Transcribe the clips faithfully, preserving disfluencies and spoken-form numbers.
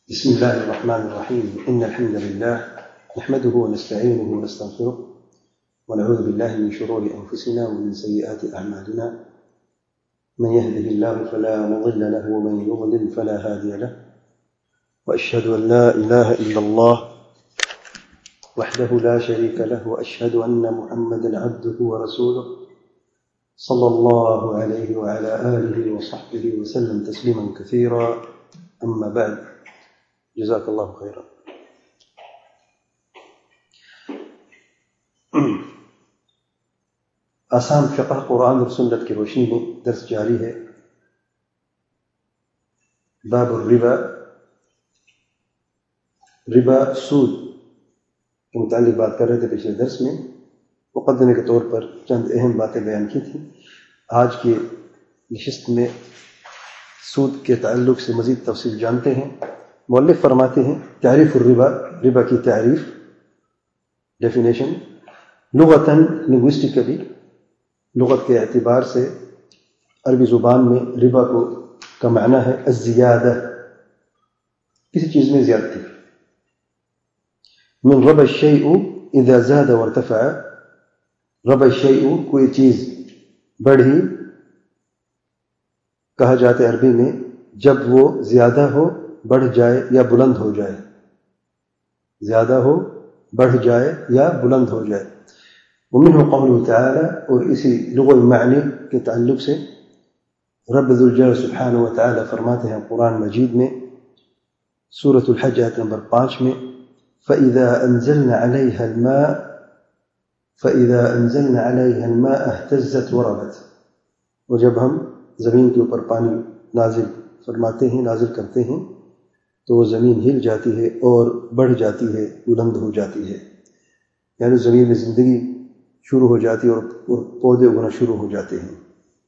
بسم الله الرحمن الرحيم إن الحمد لله نحمده ونستعينه ونستغفره ونعوذ بالله من شرور أنفسنا ومن سيئات أعمالنا من يهده الله فلا مضل له ومن يضلل فلا هادي له وأشهد أن لا إله إلا الله وحده لا شريك له وأشهد أن محمدا عبده ورسوله صلى الله عليه وعلى آله وصحبه وسلم تسليما كثيرا أما بعد جزاك الله خيرا. آسان فقہ قرآن اور سنت کی روشنی میں درس جاری ہے. باب الربا، ربا سود کے متعلق بات کر رہے تھے پچھلے درس میں. مقدمے کے طور پر چند اہم باتیں بیان کی تھیں. آج کی نشست میں سود کے تعلق سے مزید تفصیل جانتے ہیں. مؤلف فرماتے ہیں تعریف الربا، ربا کی تعریف، ڈیفینیشن. لغتاً لنگوسٹیکلی، لغت کے اعتبار سے عربی زبان میں ربا کو کا معنی ہے الزیادہ، کسی چیز میں زیادتی. من ربا الشیء اذا زاد وارتفع، ربا الشیء کوئی چیز بڑھی کہا جاتا ہے عربی میں جب وہ زیادہ ہو، بڑھ جائے یا بلند ہو جائے. زیادہ ہو، بڑھ جائے یا بلند ہو جائے. ومنه قوله تعالی، اور اسی لغوی معنی کے تعلق سے رب ذوالجلال سبحانہ وتعالی فرماتے ہیں قرآن مجید میں سورۃ الحج آیت نمبر پانچ میں فَإِذَا أَنزَلْنَا عَلَيْهَا الْمَاءَ فَإِذَا أَنزَلْنَا عَلَيْهَا الْمَاءَ اهْتَزَّتْ وَرَبَتْ. اور جب ہم زمین کے اوپر پانی نازل فرماتے ہیں، نازل کرتے ہیں، تو وہ زمین ہل جاتی ہے اور بڑھ جاتی ہے، بلند ہو جاتی ہے. یعنی زمین میں زندگی شروع ہو جاتی ہے اور پودے اگنا شروع ہو جاتے ہیں.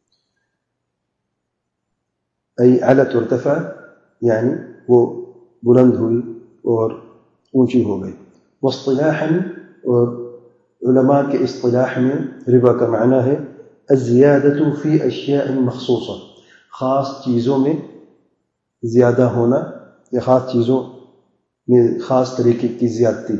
ای علت ارتفع، یعنی وہ بلند ہوئی اور اونچی ہو گئی. واصطلاحا، اور علماء کے اصطلاح میں ربا کا معنی ہے الزیادۃ فی اشیاء مخصوصہ، خاص چیزوں میں زیادہ ہونا یا خاص چیزوں میں خاص طریقے کی زیادتی.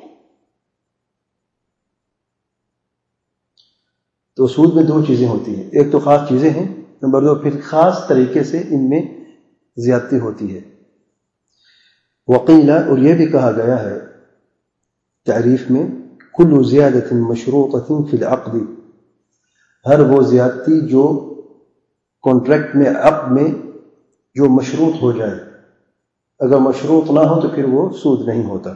تو سود میں دو چیزیں ہوتی ہیں، ایک تو خاص چیزیں ہیں، نمبر دو پھر خاص طریقے سے ان میں زیادتی ہوتی ہے. وقیلا، اور یہ بھی کہا گیا ہے تعریف میں کل زیادت مشروطۃ فی العقد، ہر وہ زیادتی جو کانٹریکٹ میں، عقد میں جو مشروط ہو جائے. اگر مشروط نہ ہو تو پھر وہ سود نہیں ہوتا.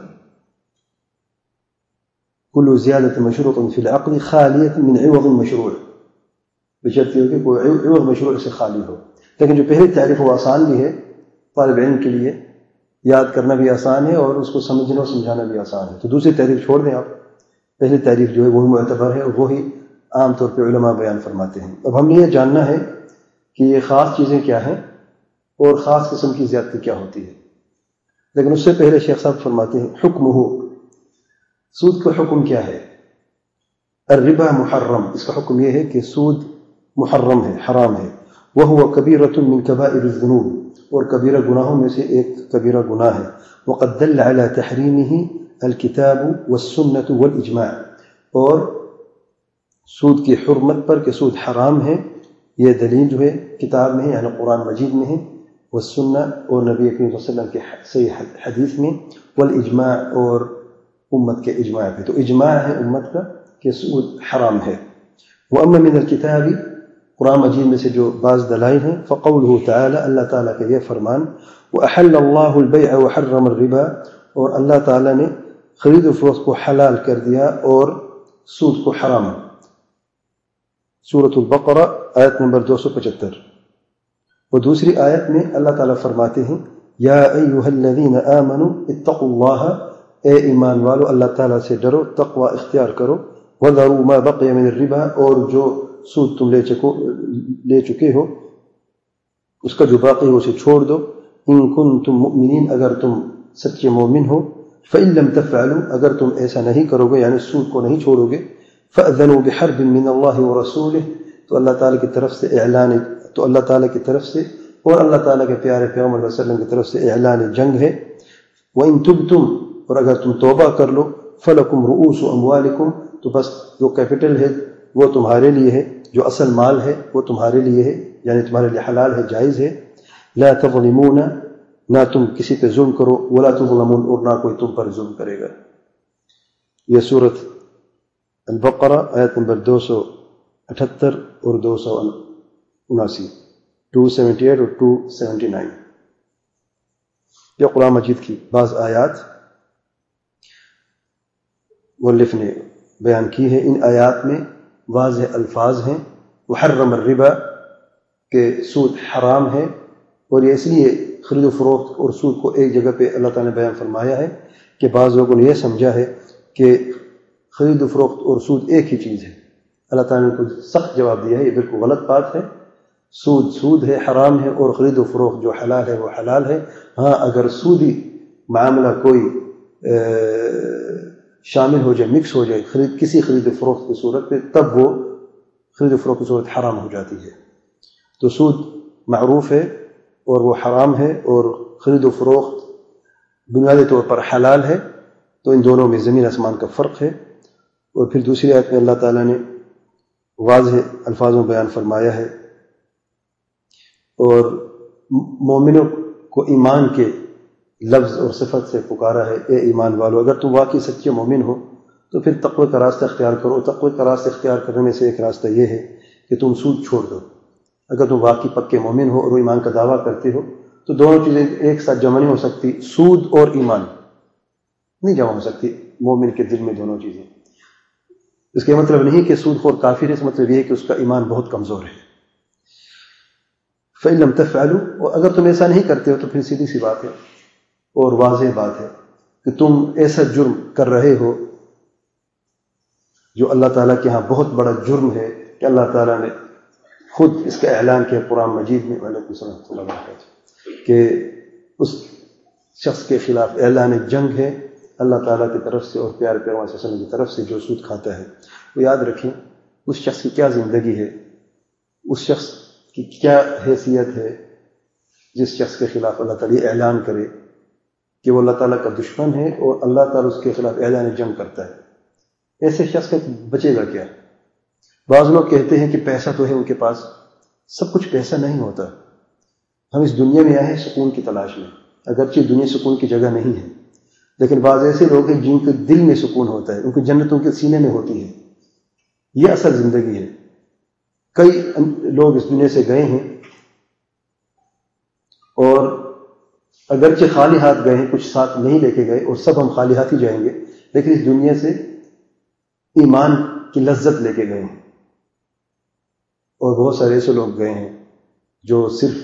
کل زیادت مشروط فی العقد خالیۃ من عوض مشروع، بشرط یہ کہ کوئی عوض مشروع سے خالی ہو. لیکن جو پہلی تعریف وہ آسان بھی ہے، طالب علم کے لیے یاد کرنا بھی آسان ہے اور اس کو سمجھنا اور سمجھانا بھی آسان ہے. تو دوسری تعریف چھوڑ دیں آپ، پہلی تعریف جو ہے وہی معتبر ہے اور وہی عام طور پہ علماء بیان فرماتے ہیں. اب ہم نے یہ جاننا ہے کہ یہ خاص چیزیں کیا ہیں اور خاص قسم کی زیادتی کیا ہوتی ہے. لیکن اس سے پہلے شیخ صاحب فرماتے ہیں حکمہ، سود کا حکم کیا ہے. الربا محرم، اس کا حکم یہ ہے کہ سود محرم ہے، حرام ہے. وہو کبیرۃ من کبائر الذنوب، اور کبیرہ گناہوں میں سے ایک کبیرہ گناہ ہے. وقد دل علی تحریمہ الکتاب والسنۃ والاجماع، اور سود کی حرمت پر کہ سود حرام ہے یہ دلیل جو ہے کتاب میں ہے، یعنی قرآن مجید میں ہے، والسنہ، اور نبی کریم صلی اللہ علیہ وسلم کے صحیح حدیث میں، والاجماع، اور امت کے اجماع پہ. تو اجماع ہے امت کا کہ سود حرام ہے. واما من الکتاب، قرآن مجید میں سے جو بعض دلائل ہیں، فقوله تعالی، اللہ تعالیٰ کا یہ فرمان واحل اللہ البیع وحرم الربا، اور اللہ تعالیٰ نے خرید و فروخت کو حلال کر دیا اور سود کو حرام. سورۃ البقرہ آیت نمبر دو سو پچہتر. اور دوسری آیت میں اللہ تعالیٰ فرماتے ہیں یا ایھا الذین آمنوا اتقوا اللہ، اے ایمان والو اللہ تعالیٰ سے ڈرو، تقوی اختیار کرو. وذروا ما بقی من الربا، اور جو سود تم لے چکو لے چکے ہو اس کا جو باقی ہو اسے چھوڑ دو. ان کنتم مؤمنین، اگر تم سچے مومن ہو. فإن لم تفعلوا، اگر تم ایسا نہیں کرو گے یعنی سود کو نہیں چھوڑو گے. فأذنوا بحرب من اللہ ورسولہ، تو اللہ تعالیٰ کی طرف سے اعلان تو اللہ تعالیٰ کی طرف سے اور اللہ تعالیٰ کے پیارے پیغمبر صلی اللہ علیہ وسلم کی طرف سے اعلان جنگ ہے. وَإِن تُبْتُمْ اور اگر تم توبہ کر لو فَلَكُمْ رُؤُوسُ أَمْوَالِكُمْ تو بس جو کیپٹل ہے وہ تمہارے لیے ہے، جو اصل مال ہے وہ تمہارے لیے ہے، یعنی تمہارے لیے حلال ہے، جائز ہے. لا تظلمون نہ تم کسی پہ ظلم کرو، ولا تظلمون اور نہ کوئی تم پر ظلم کرے گا. یہ سورۃ البقرہ آیت نمبر دو سو اٹھہتر اور دو سو اناسی دو سو اٹھہتر اور دو سو اناسی. یہ قرآن مجید کی بعض آیات مؤلف نے بیان کی ہے. ان آیات میں واضح الفاظ ہیں. وحرم الربا کہ سود حرام ہے، اور یہ اس لیے خرید و فروخت اور سود کو ایک جگہ پہ اللہ تعالیٰ نے بیان فرمایا ہے کہ بعض لوگوں نے یہ سمجھا ہے کہ خرید و فروخت اور سود ایک ہی چیز ہے. اللہ تعالیٰ نے کچھ سخت جواب دیا ہے، یہ بالکل غلط بات ہے. سود سود ہے، حرام ہے، اور خرید و فروخت جو حلال ہے وہ حلال ہے. ہاں اگر سودی معاملہ کوئی شامل ہو جائے، مکس ہو جائے خرید کسی خرید و فروخت کی صورت میں، تب وہ خرید و فروخت کی صورت حرام ہو جاتی ہے. تو سود معروف ہے اور وہ حرام ہے، اور خرید و فروخت بنیادی طور پر حلال ہے. تو ان دونوں میں زمین آسمان کا فرق ہے. اور پھر دوسری آیت میں اللہ تعالیٰ نے واضح الفاظوں میں بیان فرمایا ہے اور مومنوں کو ایمان کے لفظ اور صفت سے پکارا ہے. اے ایمان والو، اگر تم واقعی سچے مومن ہو تو پھر تقوی کا راستہ اختیار کرو. تقوی کا راستہ اختیار کرنے میں سے ایک راستہ یہ ہے کہ تم سود چھوڑ دو. اگر تم واقعی پکے مومن ہو اور وہ ایمان کا دعویٰ کرتے ہو تو دونوں چیزیں ایک ساتھ جمع نہیں ہو سکتی. سود اور ایمان نہیں جمع ہو سکتی مومن کے دل میں دونوں چیزیں. اس کا مطلب نہیں کہ سود خور کافر ہے، اس مطلب یہ ہے کہ اس کا ایمان بہت کمزور ہے. فَإِن لَمْ تَفْعَلُوا، اور اگر تم ایسا نہیں کرتے ہو تو پھر سیدھی سی بات ہے اور واضح بات ہے کہ تم ایسا جرم کر رہے ہو جو اللہ تعالیٰ کے ہاں بہت بڑا جرم ہے کہ اللہ تعالیٰ نے خود اس کا اعلان کیا قرآن مجید میں. وعلیکم السلام ورحمۃ اللہ وبرکاتہ. کہ اس شخص کے خلاف اعلان جنگ ہے اللہ تعالیٰ کی طرف سے اور پیارے پیغمبر صلی اللہ علیہ وسلم کی طرف سے جو سود کھاتا ہے. وہ یاد رکھیں اس شخص کی کیا زندگی ہے، اس شخص کی کیا حیثیت ہے جس شخص کے خلاف اللہ تعالیٰ اعلان کرے کہ وہ اللہ تعالیٰ کا دشمن ہے اور اللہ تعالیٰ اس کے خلاف اعلان جنگ کرتا ہے. ایسے شخص کا بچے گا کیا؟ بعض لوگ کہتے ہیں کہ پیسہ تو ہے ان کے پاس. سب کچھ پیسہ نہیں ہوتا. ہم اس دنیا میں آئے ہیں سکون کی تلاش میں، اگرچہ دنیا سکون کی جگہ نہیں ہے، لیکن بعض ایسے لوگ ہیں جن کے دل میں سکون ہوتا ہے، ان کی جنت ان کے سینے میں ہوتی ہے. یہ اصل زندگی ہے. کئی لوگ اس دنیا سے گئے ہیں اور اگرچہ خالی ہاتھ گئے ہیں، کچھ ساتھ نہیں لے کے گئے، اور سب ہم خالی ہاتھ ہی جائیں گے، لیکن اس دنیا سے ایمان کی لذت لے کے گئے ہیں. اور بہت سارے ایسے لوگ گئے ہیں جو صرف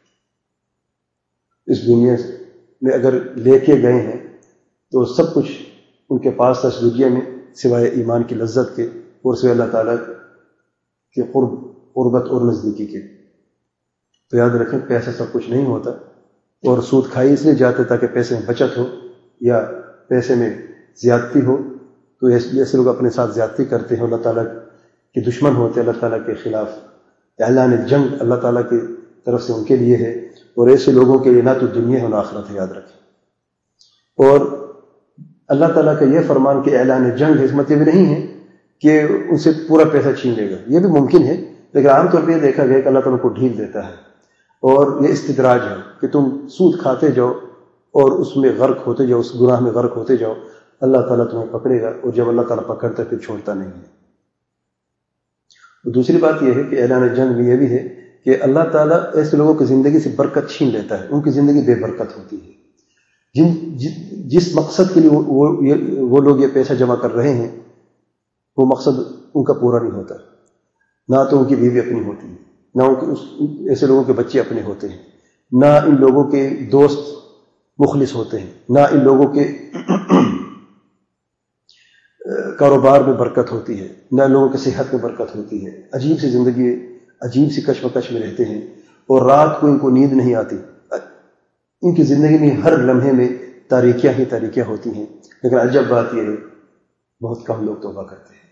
اس دنیا میں اگر لے کے گئے ہیں تو سب کچھ ان کے پاس تھا اس دنیا میں سوائے ایمان کی لذت کے اور سوائے اللہ تعالیٰ کے قرب قربت اور نزدیکی کے. تو یاد رکھیں پیسہ سب کچھ نہیں ہوتا، اور سود کھائی اس لیے جاتے تاکہ پیسے میں بچت ہو یا پیسے میں زیادتی ہو. تو ایسے لوگ اپنے ساتھ زیادتی کرتے ہیں، اللہ تعالیٰ کے دشمن ہوتے ہیں. اللہ تعالیٰ کے خلاف اعلان جنگ اللہ تعالیٰ کی طرف سے ان کے لیے ہے، اور ایسے لوگوں کے لیے نہ تو دنیا ہے نہ آخرت ہے. یاد رکھیں. اور اللہ تعالیٰ کا یہ فرمان کہ اعلان جنگ ہے، اس مطلب نہیں ہے کہ ان سے پورا پیسہ چھین لے گا. یہ بھی ممکن ہے، لیکن عام طور پہ یہ دیکھا گیا کہ اللہ تعالیٰ کو ڈھیل دیتا ہے، اور یہ استدراج ہے کہ تم سود کھاتے جاؤ اور اس میں غرق ہوتے جاؤ، اس گناہ میں غرق ہوتے جاؤ. اللہ تعالیٰ تمہیں پکڑے گا، اور جب اللہ تعالیٰ پکڑتا ہے پھر چھوڑتا نہیں ہے. دوسری بات یہ ہے کہ اعلان جنگ میں یہ بھی ہے کہ اللہ تعالیٰ ایسے لوگوں کی زندگی سے برکت چھین لیتا ہے. ان کی زندگی بے برکت ہوتی ہے. جن جس مقصد کے لیے وہ, وہ لوگ یہ پیسہ جمع کر رہے ہیں وہ مقصد ان کا پورا نہیں ہوتا. نہ تو ان کی بیوی اپنی ہوتی ہے، نہ ان کے اس ایسے لوگوں کے بچے اپنے ہوتے ہیں، نہ ان لوگوں کے دوست مخلص ہوتے ہیں، نہ ان لوگوں کے کاروبار میں برکت ہوتی ہے، نہ لوگوں کی صحت میں برکت ہوتی ہے. عجیب سی زندگی، عجیب سی کشمکش میں رہتے ہیں، اور رات کو ان کو نیند نہیں آتی. ان کی زندگی میں ہر لمحے میں تاریکیاں ہی تاریکیاں ہوتی ہیں. لیکن عجب بات یہ ہے بہت کم لوگ توبہ کرتے ہیں.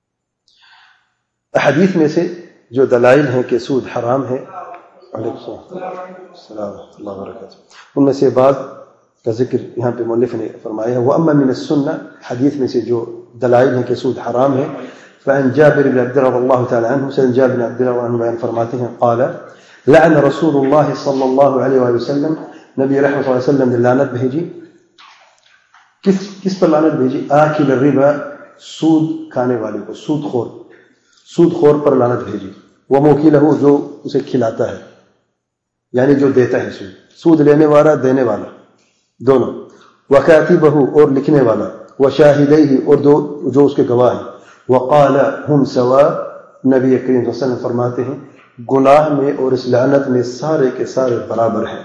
احادیث میں سے جو دلائل ہیں کہ سود حرام ہے، علیکم السلام ورحمۃ اللہ وبرکاتہ، ان میں سے بعض کا ذکر یہاں پہ مؤلف نے فرمایا ہے. وَأَمَّا مِنَ السُّنَّةِ حدیث میں سے جو دلائل ہیں کہ سود حرام ہے. فعن جابر بن عبد الله رضي الله تعالى عنه سيدنا جابر بن عبد الله عنه بیان فرماتے ہیں قال لعن رسول الله صلی اللہ علیہ وآلہ وسلم نبی رحمۃ اللہ علیہ وسلم نے لعنت بھیجی. کس کس پر لعنت بھیجی؟ آکل الربا سود کھانے والے کو، سود خور سود خور پر لعنت بھیجی. وموکلہ جو اسے کھلاتا ہے یعنی جو دیتا ہے سود، سود لینے والا دینے والا دونوں. وکاتبہ اور لکھنے والا. وشاہدیہ اور دو جو اس کے گواہ ہیں. وقال ہم سوا نبی کریم صلی اللہ علیہ وسلم فرماتے ہیں گناہ میں اور اس لعنت میں سارے کے سارے برابر ہیں.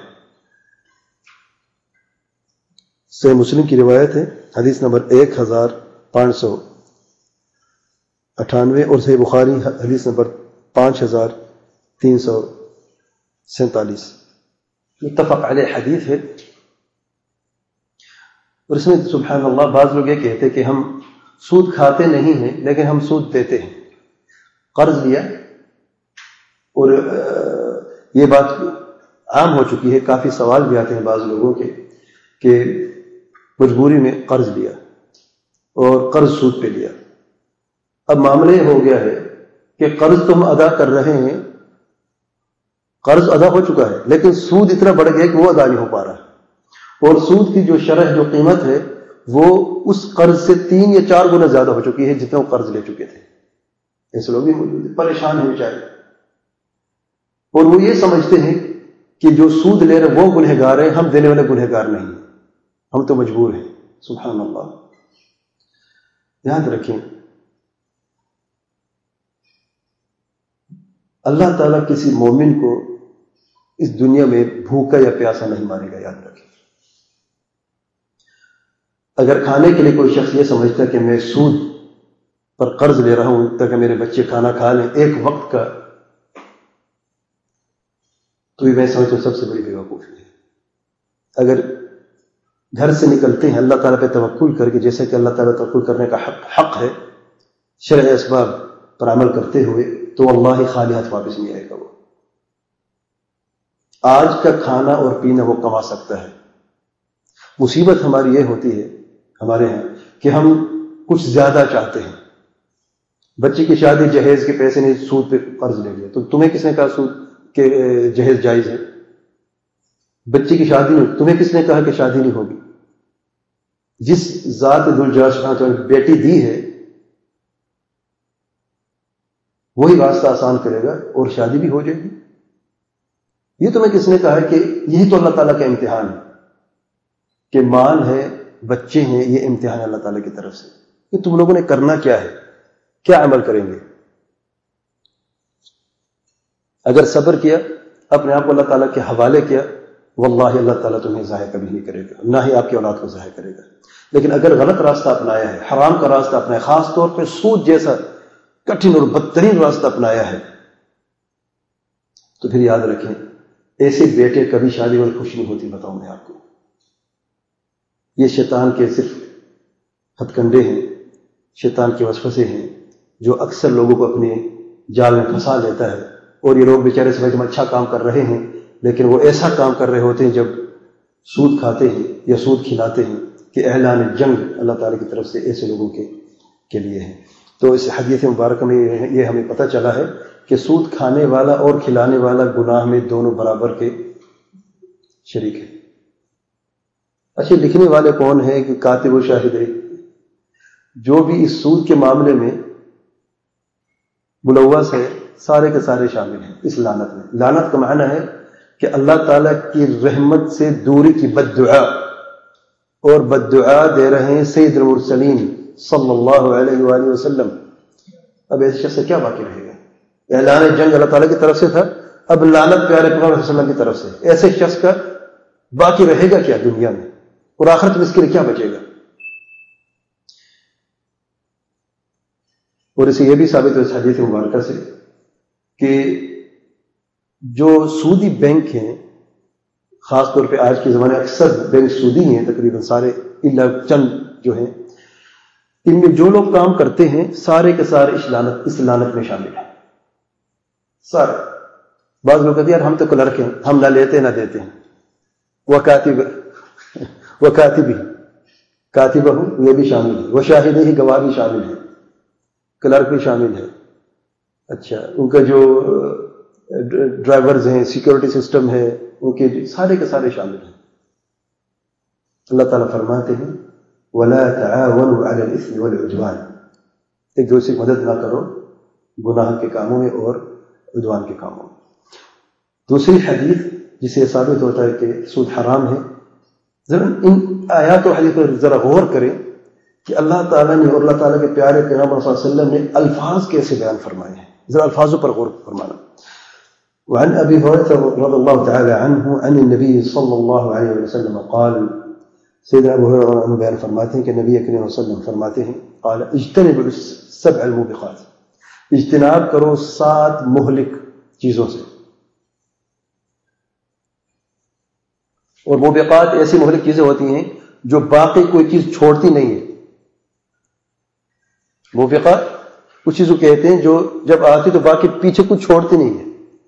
صحیح مسلم کی روایت ہے، حدیث نمبر ایک ہزار پانچ سو اٹھانوے اور صحیح بخاری حدیث نمبر پانچ ہزار تین سو سینتالیس. متفق علیہ حدیث ہے. اور اس میں سبحان اللہ بعض لوگ یہ کہتے کہ ہم سود کھاتے نہیں ہیں لیکن ہم سود دیتے ہیں. قرض لیا اور یہ بات عام ہو چکی ہے، کافی سوال بھی آتے ہیں بعض لوگوں کے کہ مجبوری میں قرض لیا اور قرض سود پہ لیا. اب معاملہ یہ ہو گیا ہے کہ قرض تم ادا کر رہے ہیں، قرض ادا ہو چکا ہے لیکن سود اتنا بڑھ گیا کہ وہ ادا نہیں ہو پا رہا، اور سود کی جو شرح جو قیمت ہے وہ اس قرض سے تین یا چار گنا زیادہ ہو چکی ہے جتنے وہ قرض لے چکے تھے. ایسے لوگ بھی موجود ہیں، پریشان ہیں بیچارے، اور وہ یہ سمجھتے ہیں کہ جو سود لے رہے وہ گنہگار ہیں، ہم دینے والے گنہگار نہیں، ہم تو مجبور ہیں. سبحان اللہ. یاد رکھیں اللہ تعالیٰ کسی مومن کو اس دنیا میں بھوکا یا پیاسا نہیں مارے گا. یاد رکھیں اگر کھانے کے لیے کوئی شخص یہ سمجھتا ہے کہ میں سود پر قرض لے رہا ہوں تاکہ میرے بچے کھانا کھا لیں ایک وقت کا، تو یہ میں سمجھتا ہوں سب سے بڑی بیوقوفی ہے. اگر گھر سے نکلتے ہیں اللہ تعالیٰ پہ توکل کر کے، جیسے کہ اللہ تعالیٰ توکل کرنے کا حق حق ہے شرع اسباب پر عمل کرتے ہوئے، تو اللہ ہی خالی ہاتھ واپس نہیں آئے گا. وہ آج کا کھانا اور پینا وہ کما سکتا ہے. مصیبت ہماری یہ ہوتی ہے ہمارے ہاں کہ ہم کچھ زیادہ چاہتے ہیں. بچے کی شادی جہیز کے پیسے نہیں، سود پہ قرض لے لیا، تو تمہیں کس نے کہا سود کہ جہیز جائز ہے؟ بچے کی شادی نہیں، تمہیں کس نے کہا کہ شادی نہیں ہوگی؟ جس ذات ذوالجلال بیٹی دی ہے وہی راستہ آسان کرے گا اور شادی بھی ہو جائے گی. یہ تمہیں کس نے کہا کہ یہی تو اللہ تعالیٰ کا امتحان ہے کہ مال ہے، بچے ہیں، یہ امتحان ہے اللہ تعالیٰ کی طرف سے کہ تم لوگوں نے کرنا کیا ہے، کیا عمل کریں گے. اگر صبر کیا، اپنے آپ کو اللہ تعالیٰ کے حوالے کیا، واللہ اللہ تعالیٰ تمہیں ضائع کبھی نہیں کرے گا، نہ ہی آپ کی اولاد کو ضائع کرے گا. لیکن اگر غلط راستہ اپنایا ہے، حرام کا راستہ اپنایا، خاص طور پہ سود جیسا کٹھن اور بدترین راستہ اپنایا ہے، تو پھر یاد رکھیں ایسے بیٹے کبھی شادی میں خوش نہیں ہوتی. بتاؤں میں آپ کو، یہ شیطان کے صرف ہتھ کنڈے ہیں، شیطان کے وسوسے ہیں جو اکثر لوگوں کو اپنے جال میں پھنسا لیتا ہے. اور یہ لوگ بیچارے سمجھتے ہم اچھا کام کر رہے ہیں، لیکن وہ ایسا کام کر رہے ہوتے ہیں جب سود کھاتے ہیں یا سود کھلاتے ہیں کہ اعلان جنگ اللہ تعالیٰ کی طرف سے ایسے لوگوں کے کے لیے ہے. تو اس حدیث مبارکہ میں یہ ہمیں پتہ چلا ہے کہ سود کھانے والا اور کھلانے والا گناہ میں دونوں برابر کے شریک ہیں. اچھا، لکھنے والے کون ہیں کہ کاتب و شاہد ہے؟ جو بھی اس سود کے معاملے میں ملوث ہے سارے کے سارے شامل ہیں اس لعنت میں. لعنت کا معنی ہے کہ اللہ تعالیٰ کی رحمت سے دوری کی بد دعا، اور بد دعا دے رہے ہیں سید المرسلین صلی اللہ علیہ وآلہ وسلم. اب ایسے شخص سے کیا باقی رہے گا؟ اعلان جنگ اللہ تعالیٰ کی طرف سے تھا، اب لعنت پیارے پیغمبر صلی اللہ علیہ وسلم کی طرف سے. ایسے شخص کا باقی رہے گا کیا دنیا میں، اور آخرت میں اس کے لیے کیا بچے گا؟ اور اسے یہ بھی ثابت ہے اس حدیث مبارکہ سے کہ جو سودی بینک ہیں، خاص طور پہ آج کے زمانے اکثر بینک سودی ہیں، تقریباً سارے الا چند جو ہیں، ان میں جو لوگ کام کرتے ہیں سارے کے سارے اس لعنت اس لعنت میں شامل ہیں. سارے. بعض لوگ کہتے ہیں یار ہم تو کلرک ہیں، ہم نہ لیتے نہ دیتے ہیں. وہ کاتب وہ کاتبی کاتبہ یہ بھی شامل ہے، وہ شاہد ہی گواہ بھی شامل ہے، کلرک بھی شامل ہے. اچھا ان کا جو ڈرائیورز ہیں، سیکورٹی سسٹم ہے، ان کے سارے کے سارے شامل ہیں. اللہ تعالیٰ فرماتے ہیں وَلَا تَعَاوَنُوا عَلَى الْإِثْمِ وَالْعُدْوَانِ، ایک دوسرے کی مدد نہ کرو گناہ کے کاموں میں اور عدوان کے کاموں میں. دوسری حدیث جس سے ثابت ہوتا ہے کہ سود حرام ہے، ذرا ان آیات و حدیث پر ذرا غور کریں کہ اللہ تعالیٰ نے اور اللہ تعالیٰ کے پیارے پیغمبر صلی اللہ علیہ وسلم نے الفاظ کیسے بیان فرمائے ہیں. ذرا الفاظوں پر غور فرمانا. وعن ابی ہریرہ رضی اللہ تعالی عنہ عن النبی صلی اللہ علیہ وسلم قال، سیدنا ابو ہریرہ رضی اللہ عنہ بیان فرماتے ہیں کہ نبی کریم صلی اللہ علیہ وسلم فرماتے ہیں قال اجتنبوا السبع الموبقات، اجتناب کرو سات مہلک چیزوں سے. اور موبقات ایسی مہلک چیزیں ہوتی ہیں جو باقی کوئی چیز چھوڑتی نہیں ہے. موبقات کچھ چیزوں کہتے ہیں جو جب آتی تو باقی پیچھے کچھ چھوڑتی نہیں ہے.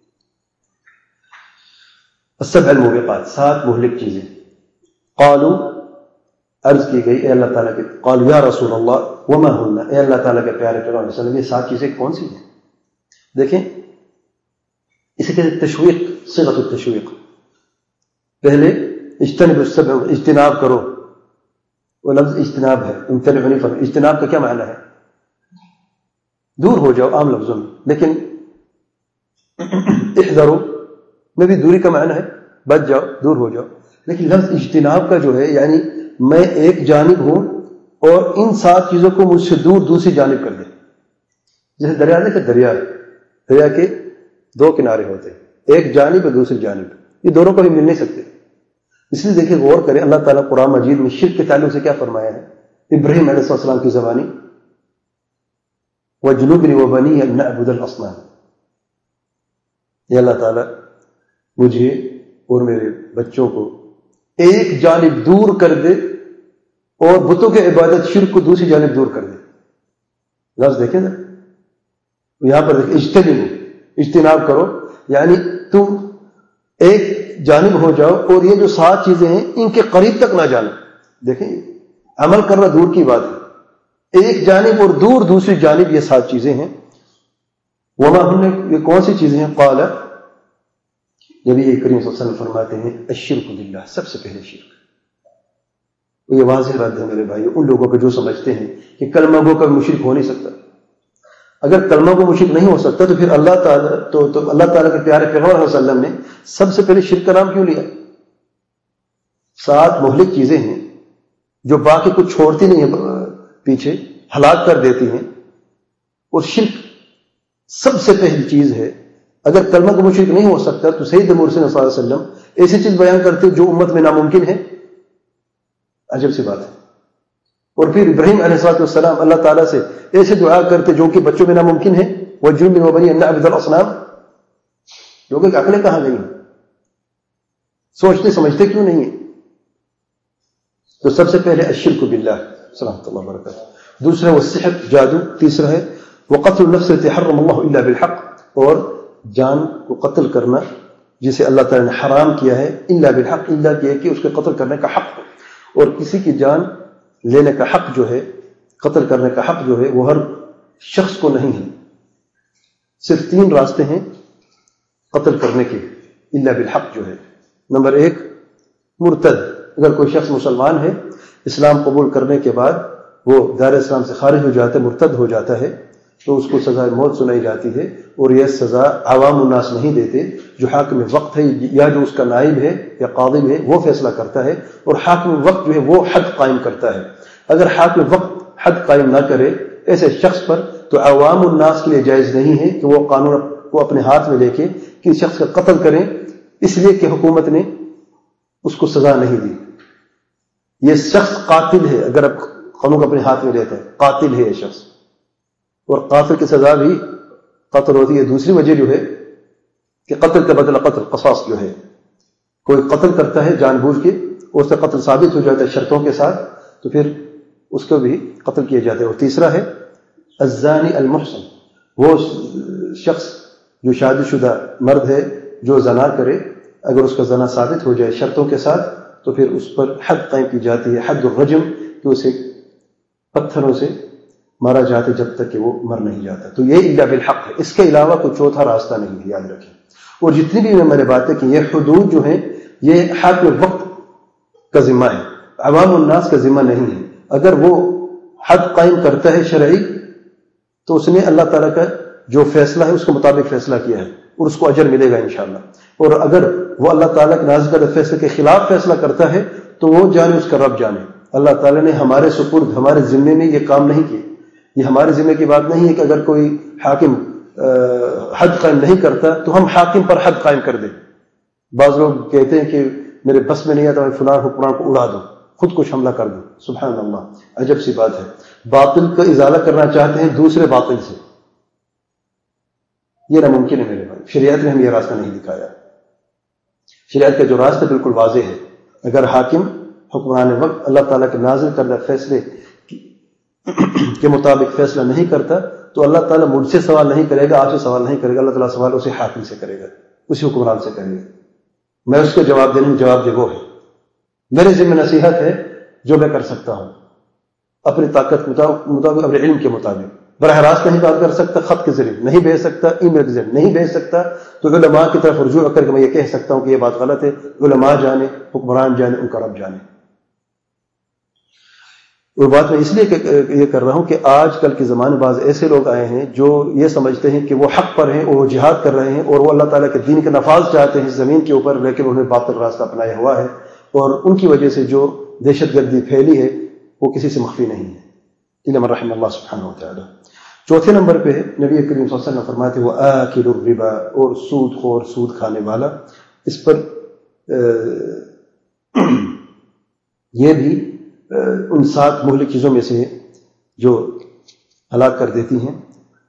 السبع الموبقات، سات مہلک چیزیں. قالوا، عرض کی گئی اے اللہ تعالیٰ کے، قالوا یا رسول اللہ وما ہن، اے اللہ تعالیٰ کے پیارے پیغمبر صلی اللہ علیہ وسلم یہ سات چیزیں کون سی ہیں؟ دیکھیں اسے کہتے ہیں تشویق، صیغۃ التشویق. پہلے اجتنب السبع، اجتناب کرو، وہ لفظ اجتناب ہے. امتنع نہیں فرق. اجتناب کا کیا معنی ہے؟ دور ہو جاؤ عام لفظوں میں، لیکن احذروا میں بھی دوری کا معنی ہے، بچ جاؤ، دور ہو جاؤ. لیکن لفظ اجتناب کا جو ہے یعنی میں ایک جانب ہوں اور ان سات چیزوں کو مجھ سے دور دوسری جانب کر دے. جیسے دریا دیکھے، دریا دریا کے دو کنارے ہوتے ہیں، ایک جانب اور دوسری جانب، یہ دونوں کبھی مل نہیں سکتے. اس لیے دیکھیں غور کریں اللہ تعالیٰ قرآن مجید میں شرک کے تعلق سے کیا فرمایا ہے. ابراہیم علیہ السلام کی زبانی وَجْنُبْنِي وَبَنِيَّ أَن نَّعْبُدَ الْأَصْنَامَ، یہ اللہ تعالیٰ مجھے اور میرے بچوں کو ایک جانب دور کر دے اور بتوں کے عبادت شرک کو دوسری جانب دور کر دے. لفظ دیکھیں نا یہاں پر دیکھیں اجتنبوا، اجتناب کرو یعنی تم ایک جانب ہو جاؤ اور یہ جو سات چیزیں ہیں ان کے قریب تک نہ جانا. دیکھیں عمل کرنا دور کی بات ہے، ایک جانب اور دور دوسری جانب یہ سات چیزیں ہیں. وما ہم نے یہ کون سی چیزیں ہیں؟ قال، نبی کریم صلی اللہ علیہ وسلم فرماتے ہیں الشرک باللہ، سب سے پہلے شرک. یہ واضح رد ہے میرے بھائی ان لوگوں کو جو سمجھتے ہیں کہ کلمہ گو کا مشرک ہو نہیں سکتا. اگر کلمہ کو مشرک نہیں ہو سکتا تو پھر اللہ تعالیٰ تو, تو اللہ تعالیٰ کے پیارے پیغمبر صلی اللہ علیہ وسلم نے سب سے پہلے شرک کا نام کیوں لیا؟ سات مہلک چیزیں ہیں جو باقی کچھ چھوڑتی نہیں ہیں، پیچھے ہلاک کر دیتی ہیں، اور شرک سب سے پہلی چیز ہے. اگر کلمہ کو مشرک نہیں ہو سکتا تو سید مرسل صلی اللہ علیہ وسلم ایسی چیز بیان کرتے جو امت میں ناممکن ہے. عجب سی بات ہے. اور پھر ابراہیم علیہ السلام اللہ تعالیٰ سے ایسے دعا کرتے جو کہ بچوں میں ناممکن ہے. وَجْنُبْنِي وَبَنِيَّ أَن نَّعْبُدَ الْأَصْنَامَ، لوگوں کی عقلیں کہاں گئی ہیں؟ سوچتے سمجھتے کیوں نہیں ہیں؟ تو سب سے پہلے الشرک باللہ، سلامۃ اللہ وبرکاتہ. دوسرا وہ سحر، جادو. تیسرا ہے وقتل النفس التي حرم اللہ الا بالحق، اور جان کو قتل کرنا جسے اللہ تعالیٰ نے حرام کیا ہے، الا بالحق، الا کیا کہ اس کے قتل کرنے کا حق ہو. اور کسی کی جان لینے کا حق جو ہے، قتل کرنے کا حق جو ہے وہ ہر شخص کو نہیں ہے. صرف تین راستے ہیں قتل کرنے کے الا بالحق جو ہے. نمبر ایک مرتد، اگر کوئی شخص مسلمان ہے اسلام قبول کرنے کے بعد وہ دار اسلام سے خارج ہو جاتا ہے، مرتد ہو جاتا ہے، تو اس کو سزا موت سنائی جاتی ہے. اور یہ سزا عوام الناس نہیں دیتے، جو حاکم وقت ہے یا جو اس کا نائب ہے یا قاضی ہے وہ فیصلہ کرتا ہے. اور حاکم وقت جو ہے وہ حد قائم کرتا ہے. اگر حاکم وقت حد قائم نہ کرے ایسے شخص پر تو عوام الناس کے لیے جائز نہیں ہے کہ وہ قانون کو اپنے ہاتھ میں لے کے کسی شخص کا قتل کریں، اس لیے کہ حکومت نے اس کو سزا نہیں دی. یہ شخص قاتل ہے، اگر اب قانون کو اپنے ہاتھ میں لیتا ہے قاتل ہے یہ شخص. اور قاتل کی سزا بھی قتل ہوتی ہے. دوسری وجہ جو ہے کہ قتل کا بدلہ قتل، قصاص جو ہے، کوئی قتل کرتا ہے جان بوجھ کے اور اس کا قتل ثابت ہو جاتا ہے شرطوں کے ساتھ تو پھر اس کو بھی قتل کیا جاتا ہے. اور تیسرا ہے الزانی المحسن، وہ شخص جو شادی شدہ مرد ہے جو زنا کرے، اگر اس کا زنا ثابت ہو جائے شرطوں کے ساتھ تو پھر اس پر حد قائم کی جاتی ہے، حد الرجم، کہ اسے پتھروں سے مارا جاتا جب تک کہ وہ مر نہیں جاتا. تو یہ الا بالحق ہے، اس کے علاوہ کوئی چوتھا راستہ نہیں ہے، یاد رکھیں. اور جتنی بھی میں نے باتیں کی، یہ حدود جو ہیں یہ حاکم وقت کا ذمہ ہے، عوام الناس کا ذمہ نہیں ہے. اگر وہ حد قائم کرتا ہے شرعی تو اس نے اللہ تعالیٰ کا جو فیصلہ ہے اس کے مطابق فیصلہ کیا ہے اور اس کو اجر ملے گا انشاءاللہ. اور اگر وہ اللہ تعالیٰ کے نازل کردہ فیصلے کے خلاف فیصلہ کرتا ہے تو وہ جانے اس کا رب جانے. اللہ تعالیٰ نے ہمارے سپرد، ہمارے ذمے میں یہ کام نہیں کیے. یہ ہمارے ذمے کی بات نہیں ہے کہ اگر کوئی حاکم حد قائم نہیں کرتا تو ہم حاکم پر حد قائم کر دیں. بعض لوگ کہتے ہیں کہ میرے بس میں نہیں آتا میں فلاں حکمران کو اڑا دوں، خود کچھ حملہ کر دوں. سبحان اللہ، عجب سی بات ہے. باطل کا ازالہ کرنا چاہتے ہیں دوسرے باطل سے، یہ ناممکن ہے میرے بھائی. شریعت نے ہم یہ راستہ نہیں دکھایا. شریعت کا جو راستہ بالکل واضح ہے. اگر حاکم حکمران وقت اللہ تعالیٰ کے نازل کردہ فیصلے کے مطابق فیصلہ نہیں کرتا تو اللہ تعالیٰ مجھ سے سوال نہیں کرے گا، آپ سے سوال نہیں کرے گا. اللہ تعالیٰ سوال اسی حاکم سے کرے گا، اسی حکمران سے کرے گا. میں اس کو جواب دینے میں جواب دے وہ ہے. میرے ذمہ نصیحت ہے جو میں کر سکتا ہوں اپنی طاقت کے مطابق، اپنے علم کے مطابق. براہ راست نہیں بات کر سکتا، خط کے ذریعے نہیں بھیج سکتا، ای میل کے ذریعے نہیں بھیج سکتا، تو علماء کی طرف رجوع کر کے میں یہ کہہ سکتا ہوں کہ یہ بات غلط ہے. علماء جانے، حکمران جانے، ان کا رب جانے. وہ بات میں اس لیے یہ کر رہا ہوں کہ آج کل کے زمانے بعض ایسے لوگ آئے ہیں جو یہ سمجھتے ہیں کہ وہ حق پر ہیں اور وہ جہاد کر رہے ہیں اور وہ اللہ تعالیٰ کے دین کا نفاذ چاہتے ہیں اس زمین کے اوپر، لیکن انہوں نے باطل راستہ اپنایا ہوا ہے اور ان کی وجہ سے جو دہشت گردی پھیلی ہے وہ کسی سے مخفی نہیں ہے. الا من رحم اللہ سبحانہ وتعالی. چوتھے نمبر پہ نبی کریم صلی اللہ علیہ وسلم فرماتے وہ آکل الربا، اور سود خور، سود کھانے والا. اس پر یہ بھی ان سات مہلک چیزوں میں سے جو ہلاک کر دیتی ہیں،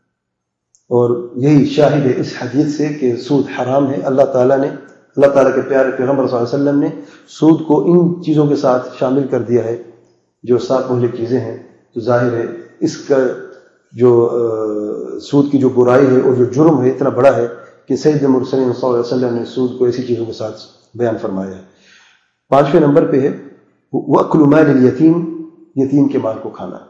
اور یہی شاہد ہے اس حدیث سے کہ سود حرام ہے. اللہ تعالیٰ نے، اللہ تعالیٰ کے پیارے پیغمبر صلی اللہ علیہ وسلم نے سود کو ان چیزوں کے ساتھ شامل کر دیا ہے جو سات مہلک چیزیں ہیں. تو ظاہر ہے اس کا جو سود کی جو برائی ہے اور جو جرم ہے اتنا بڑا ہے کہ سید المرسلین صلی اللہ علیہ وسلم نے سود کو ایسی چیزوں کے ساتھ بیان فرمایا ہے. پانچویں نمبر پہ ہے وَأَكْلُ مَالِ الْيَتِيمِ، یتیم کے مال کو کھانا.